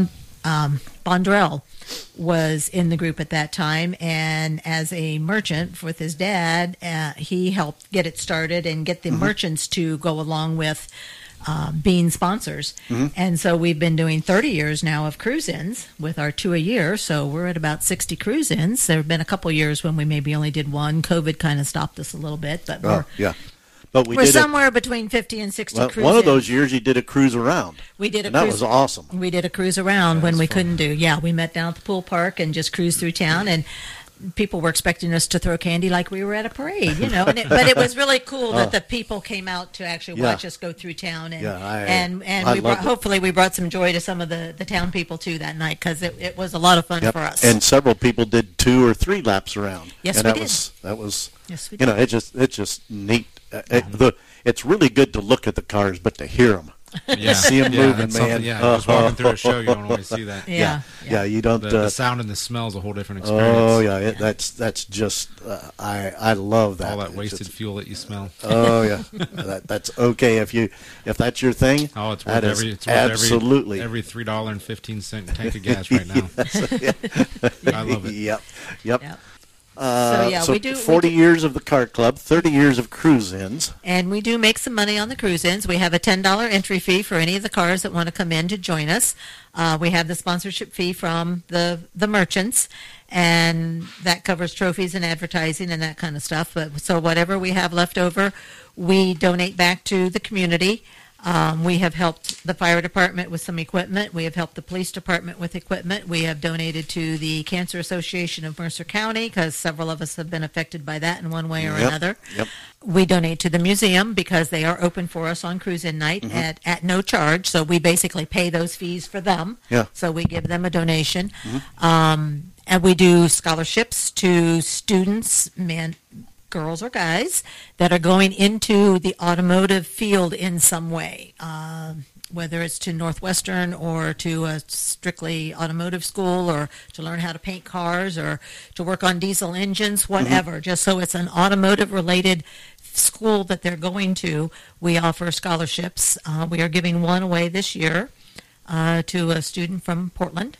um, Bondrell was in the group at that time, and as a merchant with his dad, uh, he helped get it started and get the mm-hmm. merchants to go along with uh, being sponsors. Mm-hmm. And so we've been doing thirty years now of cruise-ins with our two a year, so we're at about sixty cruise-ins. There have been a couple years when we maybe only did one. COVID kind of stopped us a little bit, but oh, we're... yeah. But we We're did somewhere a, between fifty and sixty well, cruise one of ins. those years you did a cruise around. We did a and cruise, that was awesome. We did a cruise around yeah, when we fun. couldn't do. Yeah, we met down at the pool park and just cruised through town, and people were expecting us to throw candy like we were at a parade, you know. And it, but it was really cool that oh. the people came out to actually yeah. watch us go through town, and yeah, I, and and I we brought, it. hopefully we brought some joy to some of the, the town people too that night, because it, it was a lot of fun yep. for us. And several people did two or three laps around. Yes, and we that did. Was, that was yes, we you did. know, it just it's just neat. Mm-hmm. It, the it's really good to look at the cars, but to hear them. Yeah. See them yeah, moving, man. Yeah, just walking through a show, you don't always see that. Yeah, yeah, yeah. yeah you don't. The, uh, the sound and the smell is a whole different experience. Oh yeah, it, that's that's just uh, I I love that. All that it's wasted just, fuel that you smell. Oh yeah, that, that's okay if you if that's your thing. Oh, it's worth every it's worth absolutely every, every three dollar and fifteen cent tank of gas right now. I love it. Yep, yep. yep. Uh, so yeah, so we do forty we do, years of the car club, thirty years of cruise-ins, and we do make some money on the cruise-ins. We have a ten dollar entry fee for any of the cars that want to come in to join us. Uh, we have the sponsorship fee from the the merchants, and that covers trophies and advertising and that kind of stuff. But so whatever we have left over, we donate back to the community. Um, we have helped the fire department with some equipment. We have helped the police department with equipment. We have donated to the Cancer Association of Mercer County because several of us have been affected by that in one way or yep. another. Yep. We donate to the museum because they are open for us on cruise-in night mm-hmm. at, at no charge. So we basically pay those fees for them. Yeah. So we give them a donation. Mm-hmm. Um, and we do scholarships to students, men, girls or guys, that are going into the automotive field in some way, uh, whether it's to Northwestern or to a strictly automotive school or to learn how to paint cars or to work on diesel engines, whatever, mm-hmm. just so it's an automotive-related school that they're going to. We offer scholarships. Uh, we are giving one away this year uh, to a student from Portland,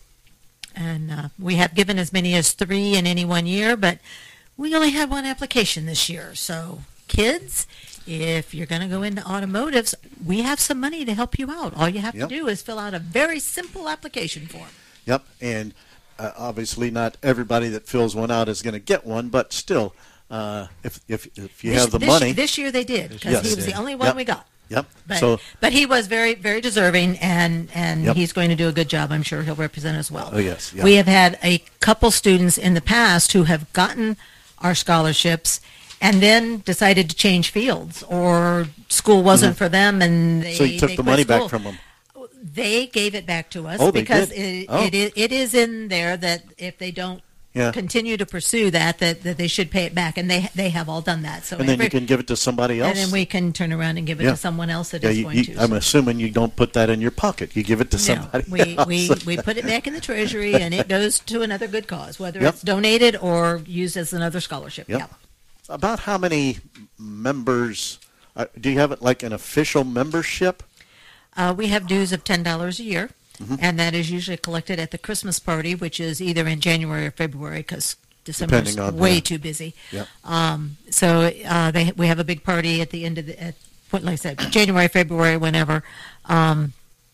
and uh, we have given as many as three in any one year, but we only had one application this year. So, kids, if you're going to go into automotives, we have some money to help you out. All you have yep. to do is fill out a very simple application form. Yep, and uh, obviously not everybody that fills one out is going to get one, but still, uh, if, if if you this, have the this, money. This year they did, because yes. he was the only one yep. we got. Yep. But, so, but he was very, very deserving, and, and yep. he's going to do a good job. I'm sure he'll represent us well. Oh, yes. Yep. We have had a couple students in the past who have gotten our scholarships and then decided to change fields, or school wasn't mm-hmm. for them, and they so you took they the quit money school. back from them. They gave it back to us oh, they because did? It, oh. it, is, it is in there that if they don't yeah. continue to pursue that, that, that they should pay it back, and they they have all done that. So and then every, you can give it to somebody else, and then we can turn around and give it yeah. to someone else that yeah, is you, going you, to. I'm so. assuming you don't put that in your pocket. You give it to somebody no, we, else. we, we put it back in the treasury, and it goes to another good cause, whether yep. it's donated or used as another scholarship. Yep. Yep. About how many members, uh, do you have it like an official membership? Uh, we have dues of ten dollars a year, mm-hmm. and that is usually collected at the Christmas party, which is either in January or February, because December is way that. too busy. Yep. Um, so uh, they, we have a big party at the end of the, at, like I said, January, February, whenever, um,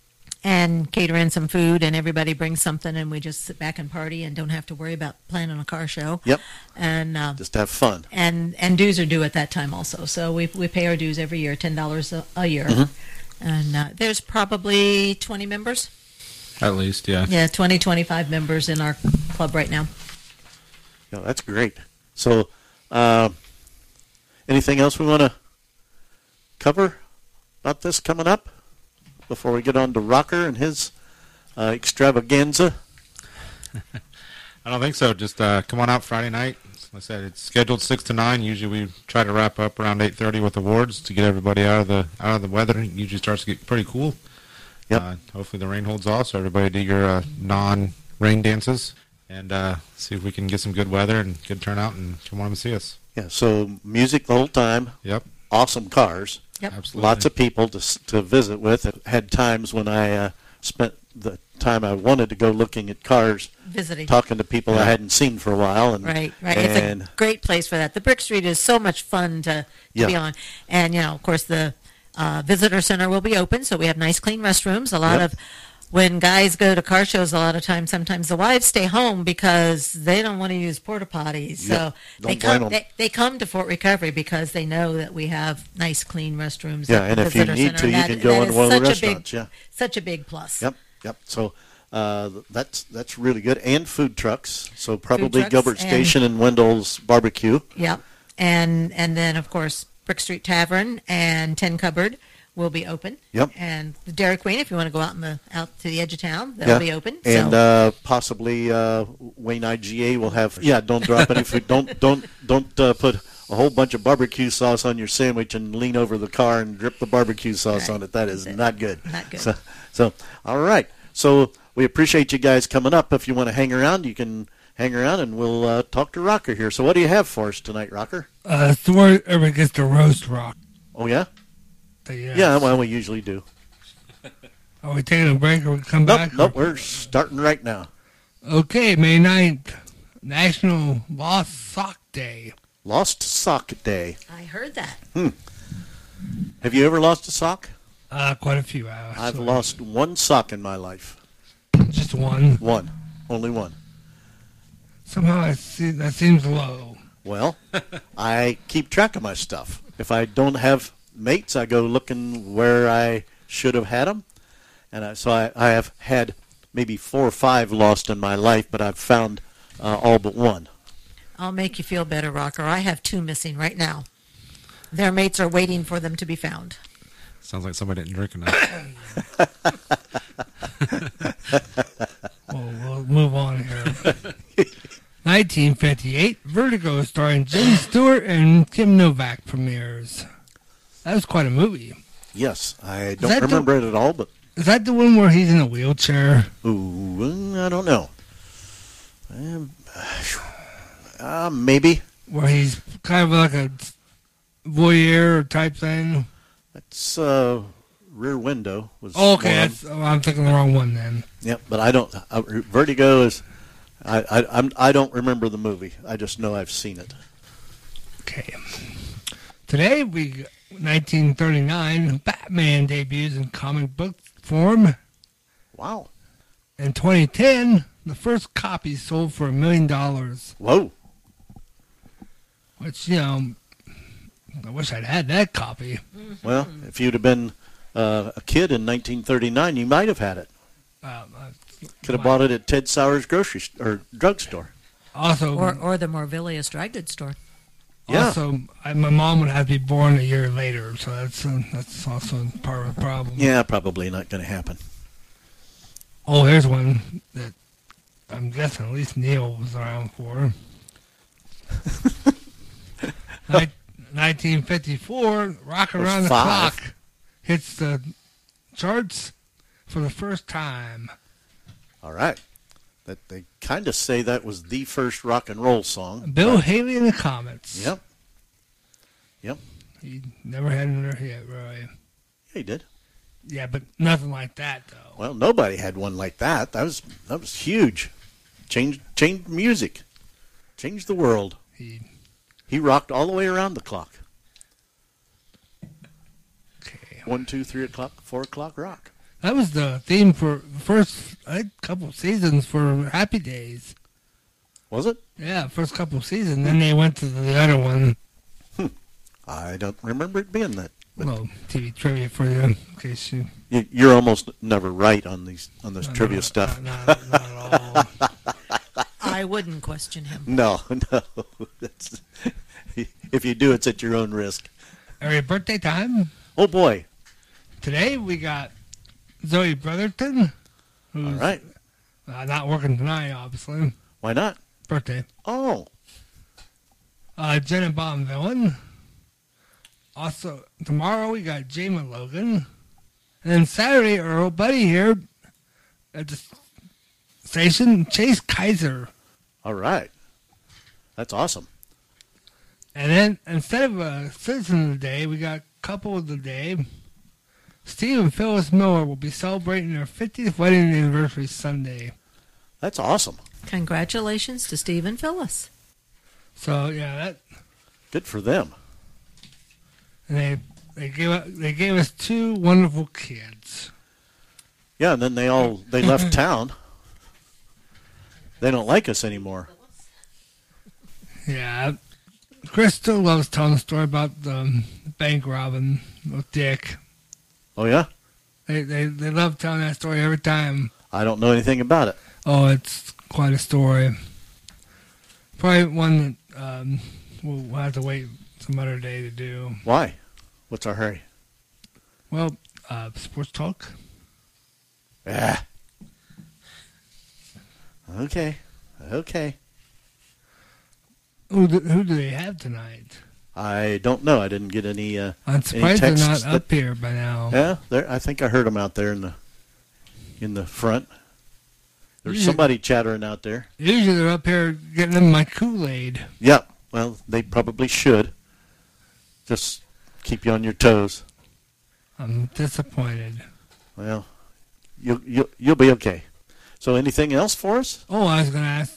and cater in some food, and everybody brings something, and we just sit back and party and don't have to worry about planning a car show. Yep. And uh, just have fun. And and dues are due at that time also. So we we pay our dues every year, ten dollars a, a year. Mm-hmm. And uh, there's probably twenty members. At least, yeah. Yeah, twenty, twenty-five members in our club right now. Yeah, that's great. So, uh, anything else we want to cover about this coming up before we get on to Rocker and his uh, extravaganza? I don't think so. Just uh, come on out Friday night. Like I said, it's scheduled six to nine. Usually we try to wrap up around eight thirty with awards to get everybody out of the out of the weather. It usually starts to get pretty cool. Yep. Uh, hopefully the rain holds off so everybody do your uh, non-rain dances, and uh, see if we can get some good weather and good turnout and come on and see us. Yeah, so music the whole time. Yep. Awesome cars. Yep. Absolutely. Lots of people to to visit with. I've had times when I uh, spent the time I wanted to go looking at cars, visiting, talking to people yeah. I hadn't seen for a while. And, right, right. And, it's a great place for that. The Brick Street is so much fun to, to yeah. be on. And, you know, of course, the uh, visitor center will be open, so we have nice, clean restrooms. A lot yep. of, when guys go to car shows, a lot of times, sometimes the wives stay home because they don't want to use porta potties. So yep. they come, they, they come to Fort Recovery because they know that we have nice, clean restrooms. Yeah, at and the if you visitor need center. to, you that, can go in one of the such a restaurants. Big, yeah, such a big plus. Yep, yep. So uh, that's that's really good, and food trucks. So probably trucks Gilbert and, Station and Wendell's Barbecue. Yep, and and then of course Brick Street Tavern and Tin Cupboard will be open. Yep. And the Dairy Queen, if you want to go out in the out to the edge of town, they'll yeah. be open. And so. uh, possibly uh, Wayne I G A will have. Yeah, don't drop any food. Don't don't don't uh, put a whole bunch of barbecue sauce on your sandwich and lean over the car and drip the barbecue sauce right. on it. That is not good. Not good. So, so all right. So we appreciate you guys coming up. If you want to hang around, you can hang around, and we'll uh, talk to Rocker here. So what do you have for us tonight, Rocker? Uh, it's where everybody gets to roast rock. Oh, yeah? Yes. Yeah, well, we usually do. Are we taking a break or we come nope, back? Nope, we're starting right now. Okay, May ninth, National Lost Sock Day. Lost Sock Day. I heard that. Hmm. Have you ever lost a sock? Uh, quite a few hours. I've so. lost one sock in my life. Just one? One. Only one. Somehow I see that seems low. Well, I keep track of my stuff. If I don't have mates, I go looking where I should have had them. And I, so I, I have had maybe four or five lost in my life, but I've found uh, all but one. I'll make you feel better, Rocker. I have two missing right now. Their mates are waiting for them to be found. Sounds like somebody didn't drink enough. Well, we'll move on here. nineteen fifty-eight, Vertigo starring Jimmy Stewart and Kim Novak premieres. That was quite a movie. Yes, I don't remember the, it at all, but... Is that the one where he's in a wheelchair? Ooh, I don't know. Um, uh, maybe. Where he's kind of like a voyeur type thing? That's uh, Rear Window. Was oh, okay, one. that's, oh, I'm thinking the wrong one then. Yep, but I don't... Uh, Vertigo is... I, I, I'm, I don't remember the movie. I just know I've seen it. Okay. Today, we... nineteen thirty-nine, Batman debuts in comic book form. Wow. In twenty ten, the first copy sold for a million dollars. Whoa. Which, you know, I wish I'd had that copy. Mm-hmm. Well, if you'd have been uh, a kid in nineteen thirty-nine, you might have had it. Uh, Could have bought it at Ted Sauer's grocery st- or drugstore. Also, or, or the Morvillius dry goods store. Yeah. Also, I, my mom would have to be born a year later, so that's uh, that's also part of the problem. Yeah, probably not going to happen. Oh, here's one that I'm guessing at least Neil was around for. Nin- nineteen fifty-four, Rock Around the five. Clock hits the charts for the first time. All right. That they kind of say that was the first rock and roll song. Bill but, Haley and the Comets. Yep. Yep. He never had another hit, really. Yeah, he did. Yeah, but nothing like that, though. Well, nobody had one like that. That was that was huge. Changed changed music. Changed the world. He he rocked all the way around the clock. Okay. One, two, three o'clock, four o'clock rock. That was the theme for the first uh, couple seasons for Happy Days. Was it? Yeah, first couple seasons. Then they went to the other one. Hmm. I don't remember it being that. Well, T V trivia for you, in case you... you you're almost never right on these on this no, trivia no, stuff. Not, not, not at all. I wouldn't question him. No, no. That's, if you do, it's at your own risk. Are your birthday time? Oh, boy. Today we got Zoe Brotherton, who's all right. uh, not working tonight, obviously. Why not? Birthday. Oh. Uh, Jenna Bonvillain. Also, tomorrow we got Jamie Logan. And then Saturday, our old buddy here at the station, Chase Kaiser. All right. That's awesome. And then, instead of a Citizen of the Day, we got Couple of the Day. Steve and Phyllis Miller will be celebrating their fiftieth wedding anniversary Sunday. That's awesome. Congratulations to Steve and Phyllis. So yeah, that good for them. And they they gave they gave us two wonderful kids. Yeah, and then they all they left town. They don't like us anymore. Yeah, Chris still loves telling the story about the bank robbing with Dick. Oh yeah, they they they love telling that story every time. I don't know anything about it. Oh, it's quite a story. Probably one that um, we'll have to wait some other day to do. Why? What's our hurry? Well, uh, sports talk. Yeah. Okay. Okay. Who do, who do they have tonight? I don't know. I didn't get any. Uh, I'm surprised any they're not that, up here by now. Yeah, there. I think I heard them out there in the in the front. There's Usually, somebody chattering out there. Usually they're up here getting them my Kool-Aid. Yep. Well, they probably should. Just keep you on your toes. I'm disappointed. Well, you'll you'll you'll be okay. So, anything else for us? Oh, I was going to ask.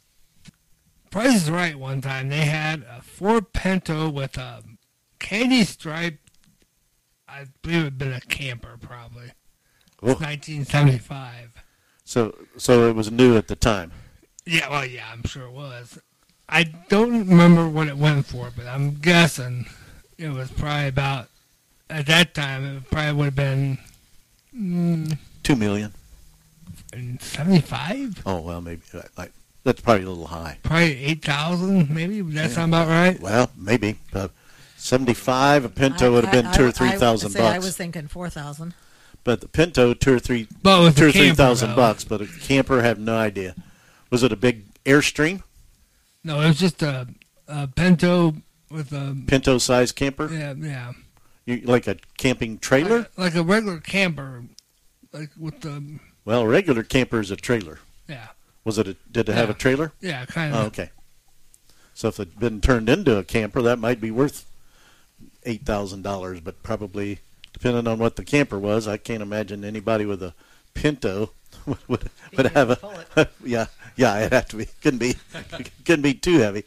Price is Right one time. They had a Ford Pinto with a candy stripe. I believe it had been a camper, probably. It's nineteen seventy-five. So, so it was new at the time. Yeah, well, yeah, I'm sure it was. I don't remember what it went for, but I'm guessing it was probably about, at that time, it probably would have been mm, Two million. seventy-five? Oh well, maybe like that's probably a little high. Probably eight thousand, maybe. Would that Yeah. sound about right? Well, maybe. Uh, Seventy-five. A Pinto would have been I- two I- or three thousand I, say bucks. I was thinking four thousand. But the Pinto, two or three, But with two the or three camper, thousand though. bucks. But a camper, have no idea. Was it a big Airstream? No, it was just a, a Pinto with a Pinto size camper? Yeah, yeah. You, like a camping trailer? Like, like a regular camper, like with the Well, a regular camper is a trailer. Yeah. Was it? A, did it have Yeah. a trailer? Yeah, kind of. Oh, okay. So if it had been turned into a camper, that might be worth eight thousand dollars. But probably, depending on what the camper was, I can't imagine anybody with a Pinto would would, would have a. yeah, yeah. It'd have to be. Couldn't be. Couldn't be too heavy.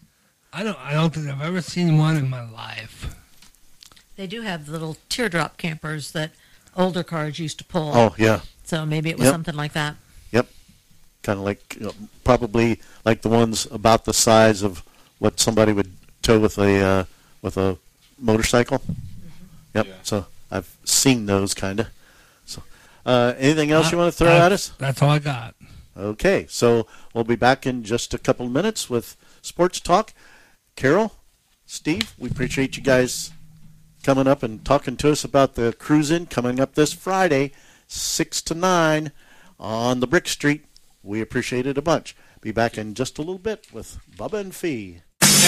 I don't. I don't think I've ever seen one in my life. They do have little teardrop campers that older cars used to pull. Oh yeah. So maybe it was Yep. something like that. Yep. Kind of like, you know, probably like the ones about the size of what somebody would tow with a uh, with a motorcycle. Yep. So I've seen those kind of. So, uh, anything else Uh, you want to throw that's- at us? That's all I got. Okay. So we'll be back in just a couple of minutes with Sports Talk. Carol, Steve, we appreciate you guys coming up and talking to us about the cruise-in coming up this Friday, six to nine on the Brick Street. We appreciate it a bunch. Be back in just a little bit with Bubba and Fee.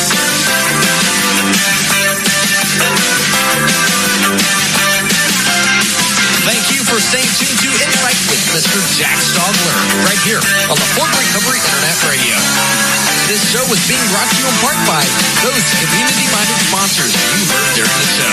Thank you for staying tuned to Insight with Mister Jack Stogler, right here on the Fort Recovery Internet Radio. This show was being brought to you in part by those community-minded sponsors you heard during the show.